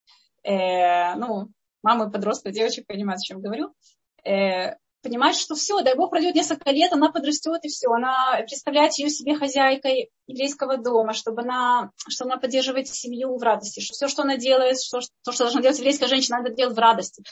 Speaker 1: Э, ну, мамы подростков, девочек понимают, о чем я говорю. Э, понимать, что все, дай Бог, пройдет несколько лет, она подрастет, и все. Она представляет ее себе хозяйкой еврейского дома, чтобы она, что она поддерживает семью в радости, что все, что она делает, что, то, что должна делать еврейская женщина, надо делать в радости.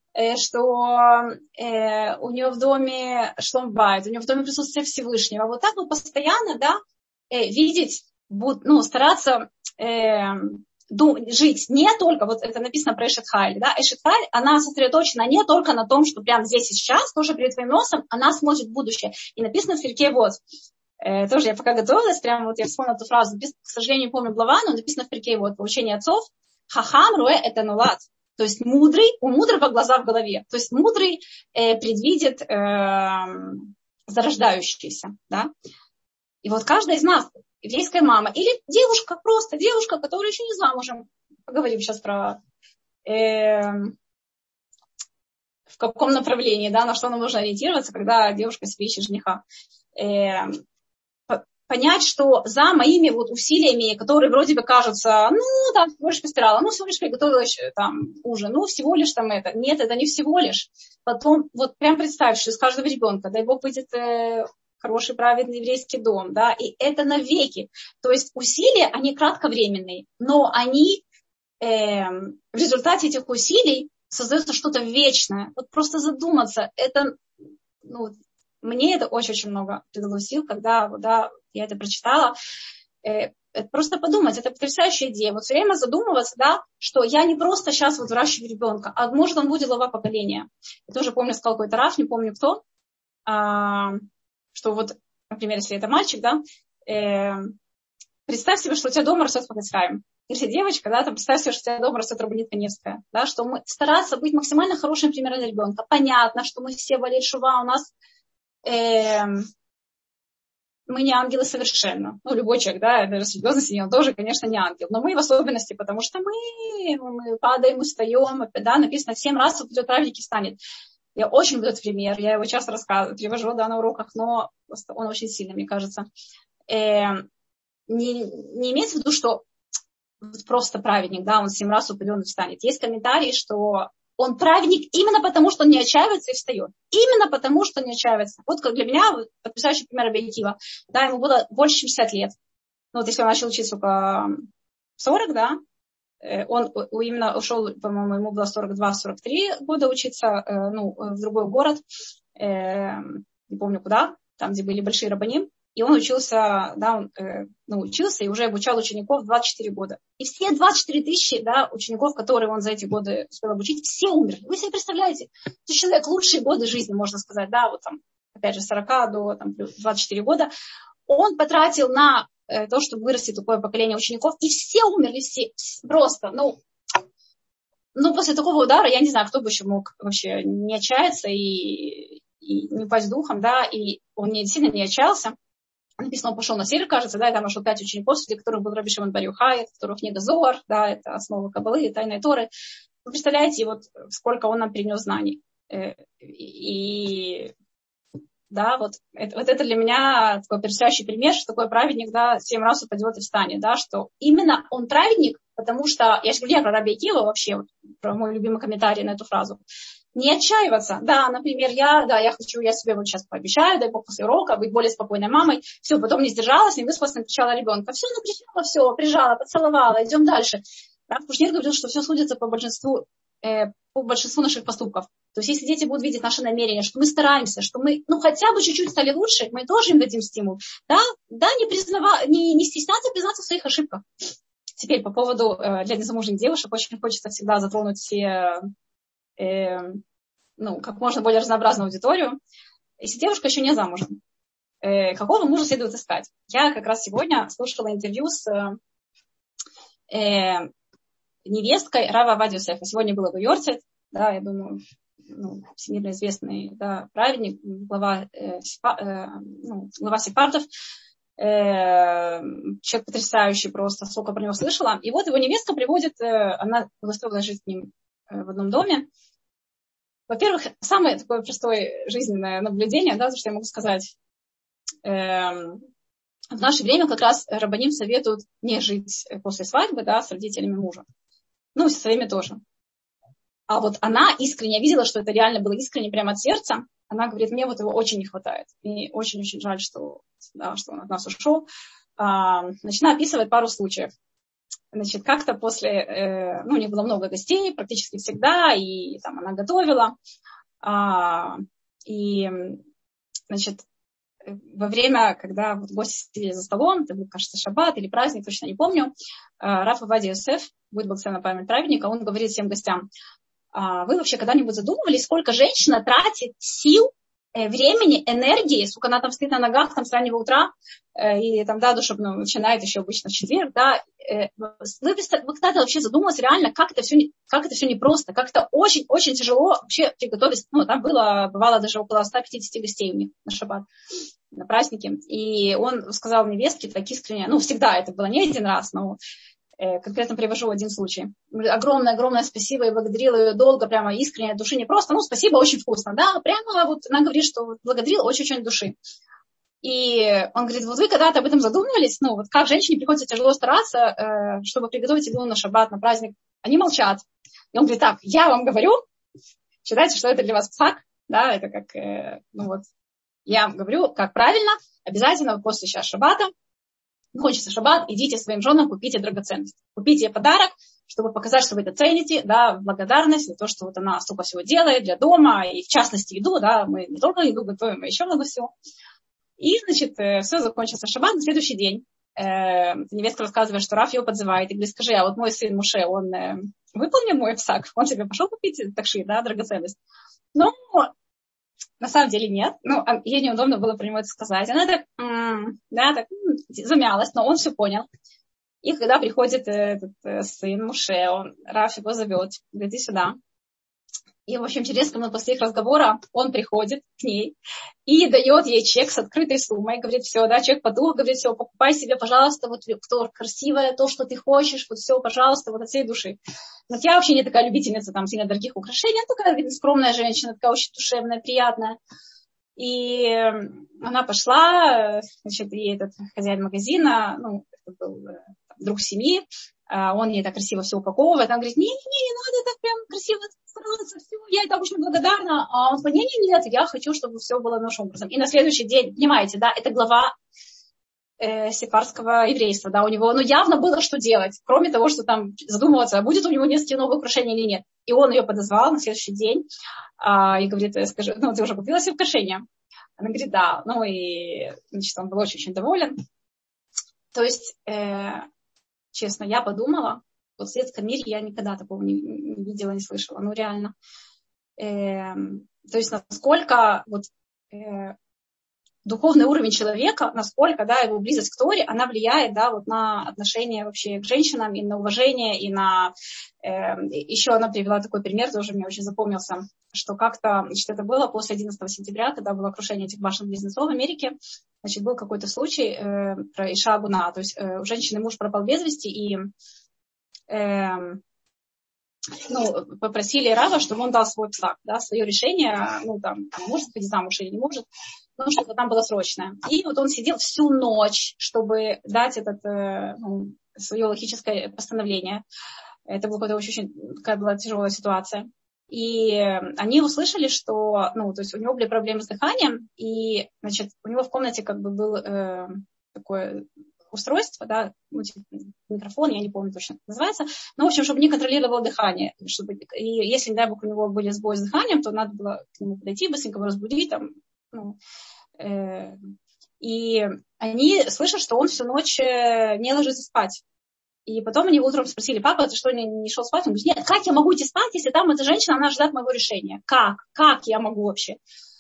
Speaker 1: Что э, у нее в доме шломбайт, у нее в доме присутствие Всевышнего. Вот так вот постоянно, да, э, видеть, буд, ну, стараться э, ду, жить не только, вот это написано про Эшет Хайль, да, Эшет Хайль, она сосредоточена не только на том, что прямо здесь и сейчас, тоже перед твоим носом, она смотрит в будущее. И написано в Перке вот, э, тоже я пока готовилась, прямо вот я вспомнила эту фразу, написано, к сожалению, не помню глава, но написано в Перке вот, получение отцов, хахам руэ это нулат. То есть мудрый, у мудрого глаза в голове. То есть мудрый э, предвидит э, зарождающийся. Да? И вот каждая из нас, еврейская мама, или девушка, просто девушка, которая еще не замужем, поговорим сейчас про э, в каком направлении, да, на что нам нужно ориентироваться, когда девушка себе ищет жениха. Э, понять, что за моими вот усилиями, которые вроде бы кажутся, ну, там, всего лишь постирала, ну, всего лишь приготовила там ужин, ну, всего лишь там это. Нет, это не всего лишь. Потом, вот прям представь, что из каждого ребенка, дай Бог, выйдет э, хороший, праведный еврейский дом, да, и это навеки. То есть усилия, они кратковременные, но они э, в результате этих усилий создается что-то вечное. Вот просто задуматься, это, ну, мне это очень-очень много придало сил, когда, да, я это прочитала. Э, просто подумать, это потрясающая идея. Вот все время задумываться, да, что я не просто сейчас вот выращиваю ребенка, а может он будет глава поколения. Я тоже помню, сказал какой-то Раф, не помню кто, а, что вот, например, если это мальчик, да, э, представь себе, что у тебя дома растет Хавицхайм. Если девочка, да, там представь себе, что у тебя дома растет Рабанит Каневская, да, что мы стараться быть максимально хорошим примером для ребенка. Понятно, что мы все болеют шува, у нас э, мы не ангелы совершенно. Ну, любой человек, да, даже с религиозностью, он тоже, конечно, не ангел. Но мы в особенности, потому что мы, мы падаем, устаем, да, написано, семь раз упадет праведник и встанет. Я очень люблю этот пример, я его часто рассказываю, привожу, да, на уроках, но просто он очень сильный, мне кажется. Э, не, не имеется в виду, что просто праведник, да, он семь раз упадет и встанет. Есть комментарии, что он праведник именно потому, что он не отчаивается и встает. Именно потому, что он не отчаивается. Вот как для меня потрясающий пример Раби Акива. Да, ему было больше шестьдесят лет. Ну, вот если он начал учиться только сорок, да, он именно ушел, по-моему, ему было сорок два сорок три года учиться, ну, в другой город, не помню куда, там, где были большие рабаним. И он учился, да, он э, ну, учился и уже обучал учеников двадцать четыре года. И все двадцать четыре тысячи, да, учеников, которые он за эти годы успел обучить, все умерли. Вы себе представляете? Это человек лучшие годы жизни, можно сказать, да, вот там, опять же, с сорока до там, двадцать четыре года. Он потратил на э, то, чтобы вырастить такое поколение учеников, и все умерли, все просто, ну, ну, после такого удара, я не знаю, кто бы еще мог вообще не отчаяться и, и не пасть духом, да, и он не, сильно не отчаялся. Написано, он пошел на север, кажется, да, и там нашел пять учеников, среди которых был Раби Шимон бар Йохай, которых книга Зоар, да, это основа Каббалы, Тайной Торы. Вы представляете, вот сколько он нам принес знаний. И, да, вот это, вот это для меня такой потрясающий пример, что такой праведник, да, семь раз упадет и встанет, да, что именно он праведник, потому что, я же говорю, я про Раби Акива вообще, вот, про мой любимый комментарий на эту фразу. Не отчаиваться. Да, например, я, да, я хочу, я себе вот сейчас пообещаю, дай бог после урока, быть более спокойной мамой. Все, потом не сдержалась, не выспалась, накричала ребенка. Все, накричала, все, прижала, поцеловала, идем дальше. Да, Кушнир говорил, что все судится по большинству, э, по большинству наших поступков. То есть, если дети будут видеть наши намерения, что мы стараемся, что мы, ну, хотя бы чуть-чуть стали лучше, мы тоже им дадим стимул. Да, да, не признава, не, не стесняться признаться в своих ошибках. Теперь по поводу э, для незамужних девушек очень хочется всегда затронуть все... Э, ну, как можно более разнообразную аудиторию. Если девушка еще не замужем, э, какого мужа следует искать? Я как раз сегодня слушала интервью с э, невесткой Рава Овадия Йосефа. Сегодня было в Йорте, да, я думаю, ну, всемирно известный, да, праведник, глава, э, сепа, э, ну, глава сепардов, э, человек потрясающий просто, сколько про него слышала. И вот его невестка приводит, э, она устроила жить с ним э, в одном доме. Во-первых, самое такое простое жизненное наблюдение, да, то, что я могу сказать. Эм, в наше время как раз рабаним советуют не жить после свадьбы, да, с родителями мужа. Ну, и со своими тоже. А вот она искренне видела, что это реально было искренне прямо от сердца. Она говорит, мне вот его очень не хватает. И очень-очень жаль, что, да, что он от нас ушел. А, значит, она описывает пару случаев. Значит, как-то после, э, ну, у них было много гостей, практически всегда, и там она готовила. А, и, значит, во время, когда вот гости сидели за столом, это был, кажется, шаббат или праздник, точно не помню, Рав Овадия Йосеф, будет благословенна память праведника, он говорит всем гостям, а вы вообще когда-нибудь задумывались, сколько женщина тратит сил, времени, энергии, сколько она там стоит на ногах там с раннего утра, и там, да, душа ну, начинает еще обычно в четверг, да, вы, вы когда-то вообще задумывались реально, как это все, как это все непросто, как это очень-очень тяжело вообще приготовить, ну, там было, бывало даже около ста пятидесяти гостей у них на шаббат, на празднике, и он сказал невестке так искренне, ну, всегда это было не один раз, но конкретно привожу один случай. Огромное-огромное спасибо, и благодарила ее долго, прямо искренне, от души, не просто, ну, спасибо, очень вкусно, да, прямо вот она говорит, что благодарила очень-очень от души. И он говорит, вот вы когда-то об этом задумывались, ну, вот как женщине приходится тяжело стараться, чтобы приготовить еду на шаббат, на праздник, они молчат. И он говорит, так, я вам говорю, считайте, что это для вас псак, да, это как, ну вот, я вам говорю, как правильно, обязательно после сейчас шаббата, кончится шаббат, идите своим женам, купите драгоценность. Купите ей подарок, чтобы показать, что вы это цените, да, благодарность за то, что вот она столько всего делает для дома, и в частности еду, да, мы не только еду готовим, а еще много всего. И, значит, все, закончился шаббат, на следующий день э, невестка рассказывает, что Раф его подзывает, и говорит, скажи, а вот мой сын Муше, он э, выполнил мой псак? Он тебе пошел купить такши, да, драгоценность? Ну, на самом деле нет. Ну, ей неудобно было про него это сказать. Она так, м-м, да, так м-м, замялась, но он все понял. И когда приходит этот сын Муше, он, Раф его зовет, говорит, иди сюда. И, в общем, через несколько минут после их разговора он приходит к ней и дает ей чек с открытой суммой. Говорит, все, да, человек подумал, говорит, все, покупай себе, пожалуйста, вот кто красивое, то, что ты хочешь, вот все, пожалуйста, вот от всей души. Вот я вообще не такая любительница там сильно дорогих украшений, я такая, видно, скромная женщина, такая очень душевная, приятная. И она пошла, значит, и этот хозяин магазина, ну, это был друг семьи, он ей так красиво все упаковывает. Она говорит, не, не, не надо так прям красиво стараться, все, я и так очень благодарна. А он говорит, не, не, нет, я хочу, чтобы все было нашим образом. И на следующий день, понимаете, да, это глава э, сефардского еврейства, да, у него, ну, явно было что делать, кроме того, что там задумываться, будет у него несколько новых украшений или нет. И он ее подозвал на следующий день а, и говорит, скажи, ну, ты уже купила себе украшения? Она говорит, да, ну, и, значит, он был очень-очень доволен. То есть, э, честно, я подумала, вот в светском мире я никогда такого не, не видела, не слышала. Ну, реально. Э, то есть, насколько вот, э, духовный уровень человека, насколько, да, его близость к Торе, она влияет, да, вот на отношение вообще к женщинам, и на уважение, и на... Э, еще она привела такой пример, тоже мне очень запомнился, что как-то, значит, это было после одиннадцатого сентября, когда было крушение этих башен-близнецов в Америке, значит, был какой-то случай э, про Иша Агуна, то есть э, у женщины муж пропал без вести, и э, ну, попросили Рава, чтобы он дал свой псак, да, свое решение, ну, там, может выйти замуж или не может, ну, что-то там было срочное. И вот он сидел всю ночь, чтобы дать этот, э, ну, свое логическое постановление. Это была очень, такая была тяжелая ситуация. И они услышали, что, ну, то есть у него были проблемы с дыханием, и, значит, у него в комнате как бы был э, такое устройство, да, ну, типа, микрофон, я не помню точно, как называется, но, в общем, чтобы не контролировало дыхание. Чтобы, и если, дай бог, у него были сбои с дыханием, то надо было к нему подойти, быстренько его разбудить, там, ну, э, и они слышат, что он всю ночь не ложится спать. И потом они утром спросили, папа, ты что, не, не шел спать? Он говорит, нет, как я могу идти спать, если там эта женщина, она ждет моего решения? Как? Как я могу вообще?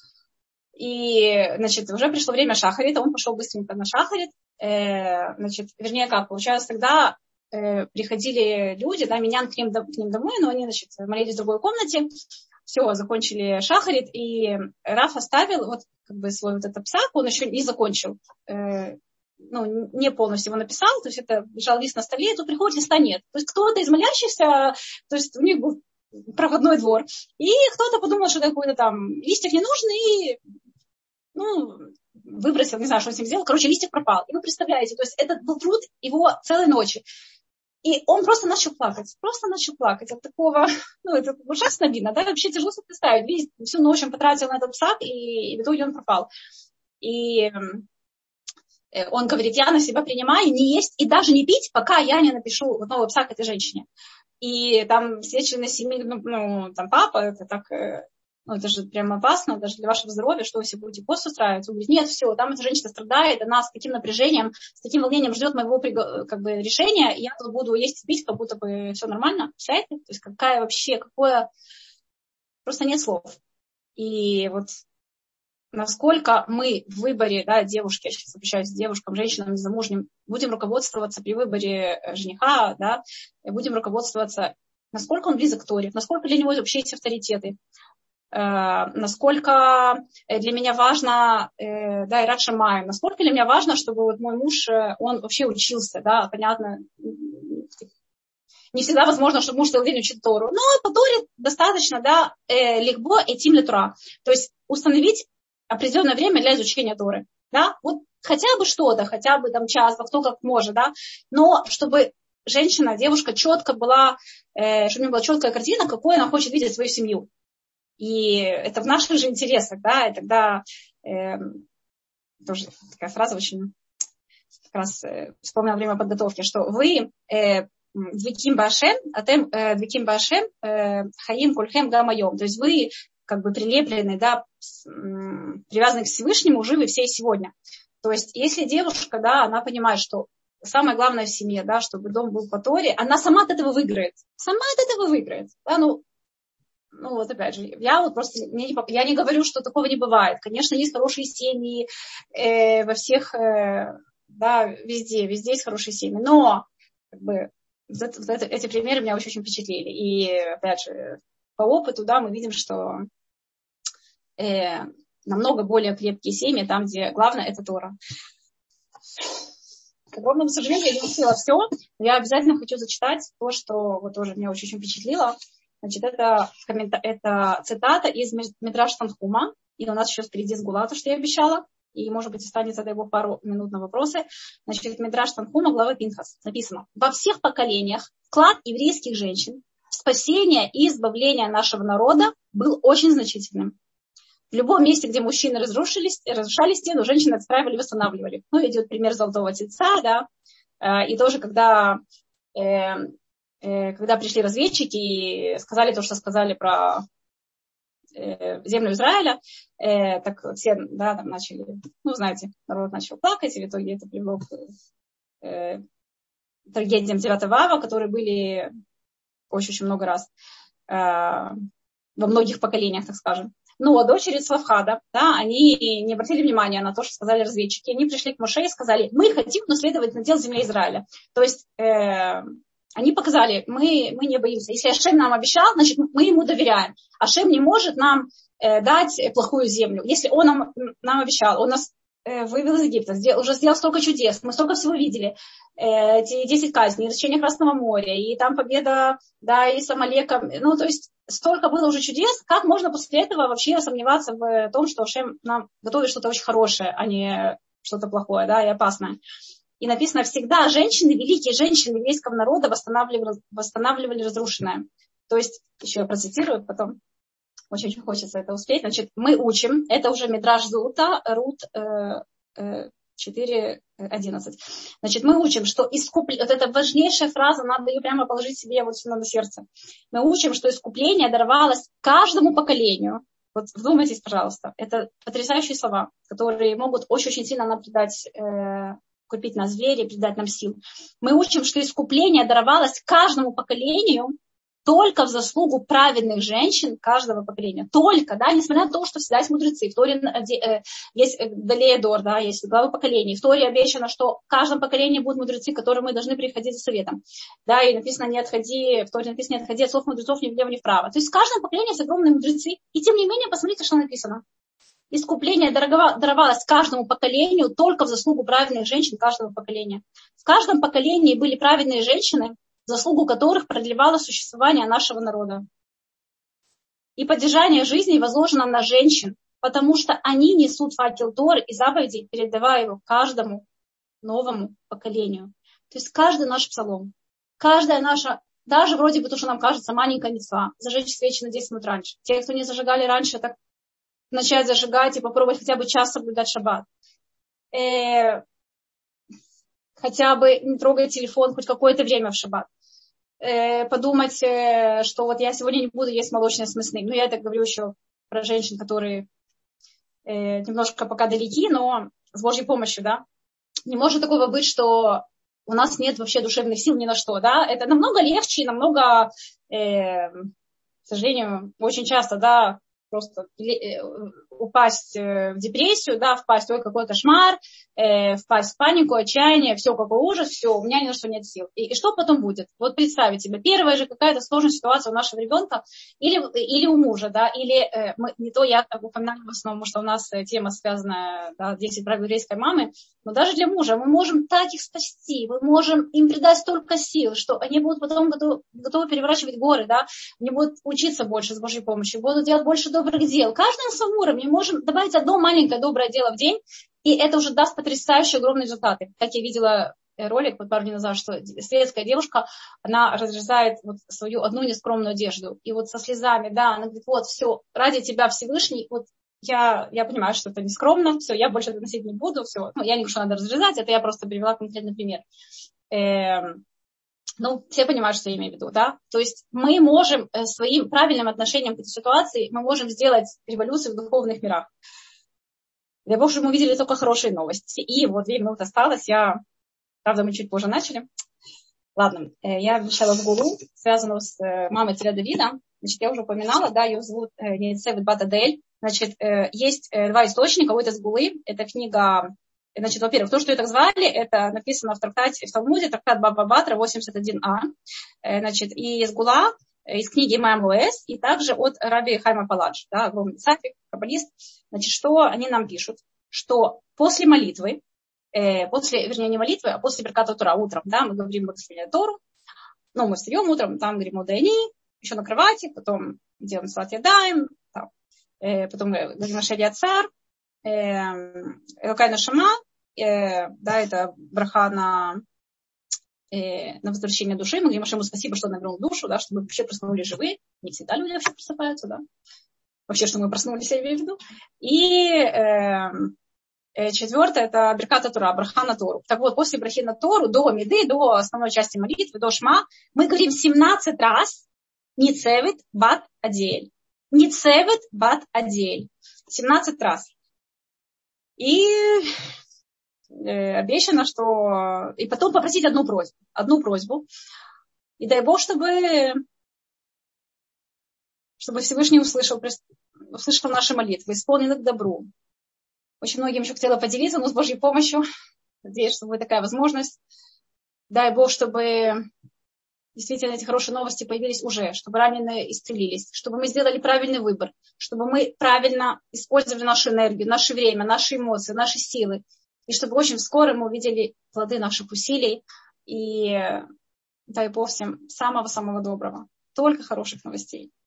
Speaker 1: И, значит, уже пришло время шахарита, он пошел быстренько на шахарит. Э, значит, вернее, как, получается, тогда э, приходили люди, да, миньян к ним, к ним домой, но они, значит, молились в другой комнате. Все, закончили шахарит, и Раф оставил вот как бы свой вот этот псак, он еще не закончил. Э, ну, не полностью его написал, то есть это лежал лист на столе, и тут приходит, листа нет. То есть кто-то из молящихся, то есть у них был проходной двор, и кто-то подумал, что какой-то там листик не нужен, и, ну, выбросил, не знаю, что он с ним сделал, короче, листик пропал. И вы представляете, то есть это был труд его целой ночи. И он просто начал плакать, просто начал плакать от такого, ну, это ужасно видно, да, вообще тяжело себе представить. Видите, всю ночь он потратил на этот псак, и, и в итоге он пропал. И он говорит, я на себя принимаю не есть и даже не пить, пока я не напишу вот новый псак этой женщине. И там все члены семьи, ну, ну, там папа, это так, ну, это же прям опасно, даже для вашего здоровья, что вы себе будете пост устраивать. Он говорит, нет, все, там эта женщина страдает, она с таким напряжением, с таким волнением ждет моего как бы, решения, и я тут буду есть и пить, как будто бы все нормально. Представляете? То есть какая вообще, какое... Просто нет слов. И вот насколько мы в выборе, да, девушки, я сейчас обращаюсь к девушкам, женщинам незамужним, будем руководствоваться при выборе жениха, да, будем руководствоваться, насколько он близок к Торе, насколько для него вообще есть авторитеты, э, насколько для меня важно, э, да, Ират Шамаим, насколько для меня важно, чтобы вот мой муж, он вообще учился, да, понятно, не всегда возможно, чтобы муж целый день учит Тору, но по Торе достаточно, да, э, легбо и тим летура, то есть установить определенное время для изучения Торы, да, вот хотя бы что-то, хотя бы там час, кто как может, да, но чтобы женщина, девушка четко была, э, чтобы у нее была четкая картина, какой она хочет видеть свою семью. И это в наших же интересах, да, и тогда э, тоже такая фраза очень, как раз э, вспомнила время подготовки, что вы э, двиким башем, атем двиким башем, хаим кульхем гамайом, то есть вы как бы прилеплены, да, привязаны к Всевышнему, живы все и сегодня. То есть, если девушка, да, она понимает, что самое главное в семье, да, чтобы дом был по Торе, она сама от этого выиграет. Сама от этого выиграет. Да, ну, ну, вот опять же, я вот просто, не, я не говорю, что такого не бывает. Конечно, есть хорошие семьи э, во всех, э, да, везде, везде есть хорошие семьи. Но, как бы, вот это, вот это, эти примеры меня очень-очень впечатлили. И, опять же, по опыту, да, мы видим, что э, намного более крепкие семьи, там, где главное это Тора. К огромному сожалению, я не успела все, но я обязательно хочу зачитать то, что вот тоже меня очень-очень впечатлило. Значит, это, это цитата из Мидраш Танхума, и у нас еще впереди сгула, то, что я обещала, и, может быть, останется, дай Бог, пару минут на вопросы. Значит, Мидраш Танхума, глава Пинхас, написано: во всех поколениях вклад еврейских женщин в спасение и избавление нашего народа был очень значительным. В любом месте, где мужчины разрушились, разрушали стену, женщины отстраивали, восстанавливали. Ну, идет пример Золотого Тельца, да, и тоже, когда, э, э, когда пришли разведчики и сказали то, что сказали про э, землю Израиля, э, так все, да, там начали, ну, знаете, народ начал плакать, и в итоге это привело к э, трагедиям девятого ава, которые были очень-очень много раз э, во многих поколениях, так скажем. Но дочери Цлавхада, да, они не обратили внимания на то, что сказали разведчики. Они пришли к Моше и сказали: мы хотим наследовать надел земли Израиля. То есть э, они показали: мы, мы не боимся. Если Ашем нам обещал, значит, мы ему доверяем. Ашем не может нам э, дать плохую землю. Если он нам, нам обещал, он нас э, вывел из Египта, сделал, уже сделал столько чудес, мы столько всего видели. Э, эти десять казней, расчищение Красного моря, и там победа, да, и с Амалеком. Ну, то есть столько было уже чудес, как можно после этого вообще сомневаться в том, что Ашем нам готовит что-то очень хорошее, а не что-то плохое, да, и опасное. И написано: всегда женщины, великие женщины еврейского народа восстанавливали, восстанавливали разрушенное. То есть, еще я процитирую, потом очень-очень хочется это успеть. Значит, мы учим, это уже Мидраш Зута, Рут э, э, четыре одиннадцать. Значит, мы учим, что искупление, вот эта важнейшая фраза, надо ее прямо положить себе вот сюда на сердце. Мы учим, что искупление даровалось каждому поколению. Вот вдумайтесь, пожалуйста. Это потрясающие слова, которые могут очень-очень сильно нам придать, э, купить нас в вере, придать нам сил. Мы учим, что искупление даровалось каждому поколению только в заслугу праведных женщин каждого поколения. Только, да, несмотря на то, что всегда есть мудрецы. В Торе есть Далея-Дор, да, есть главы поколений. В Торе обещано, что в каждом поколении будут мудрецы, к которым мы должны приходить за советом. Да, и написано: не отходи, в Торе написано: не отходи от слов мудрецов ни влево, ни вправо. То есть в каждом поколении есть огромные мудрецы. И тем не менее, посмотрите, что написано. Искупление даровалось каждому поколению только в заслугу праведных женщин каждого поколения. В каждом поколении были праведные женщины, в заслугу которых продлевало существование нашего народа. И поддержание жизни возложено на женщин, потому что они несут факел Торы и заповедей, передавая его каждому новому поколению. То есть каждый наш псалом, каждая наша, даже вроде бы то, что нам кажется маленькая мицва, зажечь свечи на десять минут раньше. Те, кто не зажигали раньше, так начать зажигать и попробовать хотя бы час соблюдать шаббат. Э, хотя бы не трогать телефон хоть какое-то время в шаббат. Э, подумать, э, что вот я сегодня не буду есть молочное с мясным. Ну, я это говорю еще про женщин, которые э, немножко пока далеки, но с Божьей помощью, да. Не может такого быть, что у нас нет вообще душевных сил ни на что, да. Это намного легче, намного, э, к сожалению, очень часто, да, просто упасть в депрессию, да, впасть, ой, какой кошмар, э, впасть в панику, отчаяние, все, какой ужас, все, у меня ни на что нет сил. И, и что потом будет? Вот представить себе, первая же какая-то сложная ситуация у нашего ребенка или, или у мужа, да, или э, мы, не то я упоминаю в основном, что у нас тема связана, да, десять правил еврейской мамы, но даже для мужа мы можем так их спасти, мы можем им придать столько сил, что они будут потом готовы, готовы переворачивать горы, да, они будут учиться больше с Божьей помощью, будут делать больше добрых дел. Каждый на своем уровне. Мы можем добавить одно маленькое доброе дело в день, и это уже даст потрясающие огромные результаты. Как я видела ролик вот пару дней назад, что светская девушка, она разрезает вот свою одну нескромную одежду. И вот со слезами, да, она говорит: вот, все, ради тебя, Всевышний, вот я, я понимаю, что это нескромно, все, я больше это носить не буду, все. Ну, я не говорю, что надо разрезать, это я просто привела конкретный пример. Эм, ну, все понимают, что я имею в виду, да? То есть мы можем своим правильным отношением к этой ситуации, мы можем сделать революцию в духовных мирах. Дай Бог, что мы увидели только хорошие новости. И вот две минуты осталось, я, правда, мы чуть позже начали. Ладно, я обещала в Гулу, связанную с мамой царя Давида. Значит, я уже упоминала, да, ее зовут Нейцевет бат Адель. Значит, есть два источника у этой Гулы. Это книга. Значит, во-первых, то, что ее так звали, это написано в трактате, в Талмуде, трактат Баба Батра восемьдесят один а. Значит, и Сгула, из книги Маим Лоэс и также от Раби Хайма Паладж, да, огромный цафик, каббалист. Значит, что они нам пишут? Что после молитвы, э, после, вернее, не молитвы, а после Беркат Тора утром, да, мы говорим благословение Тору, ну, мы встаем утром, там говорим Удайни, еще на кровати, потом делаем салат ядаем, там, э, потом говорим Ашерия Цар, Элокай Нашама, э, да, это браха на, э, на возвращение души. Мы говорим Ашему спасибо, что он навернул душу, да, чтобы мы вообще проснулись живые. Не всегда люди вообще просыпаются, да. Вообще, что мы проснулись, я имею в виду. И э, э, четвертое, это Беркат Тора, браха на Тору. Так вот, после брахи на Тору, до Меды, до основной части молитвы, до Шма, мы говорим семнадцать раз Ницевит бат Адель. Ницевит бат Адель. семнадцать раз. И э, обещано, что... И потом попросить одну просьбу. Одну просьбу. И дай Бог, чтобы, чтобы Всевышний услышал, услышал наши молитвы, исполнил их к добру. Очень многим еще хотела поделиться, но с Божьей помощью. Надеюсь, что будет такая возможность. Дай Бог, чтобы действительно эти хорошие новости появились уже, чтобы раненые исцелились, чтобы мы сделали правильный выбор, чтобы мы правильно использовали нашу энергию, наше время, наши эмоции, наши силы, и чтобы очень скоро мы увидели плоды наших усилий. И дай Бог всем самого-самого доброго. Только хороших новостей.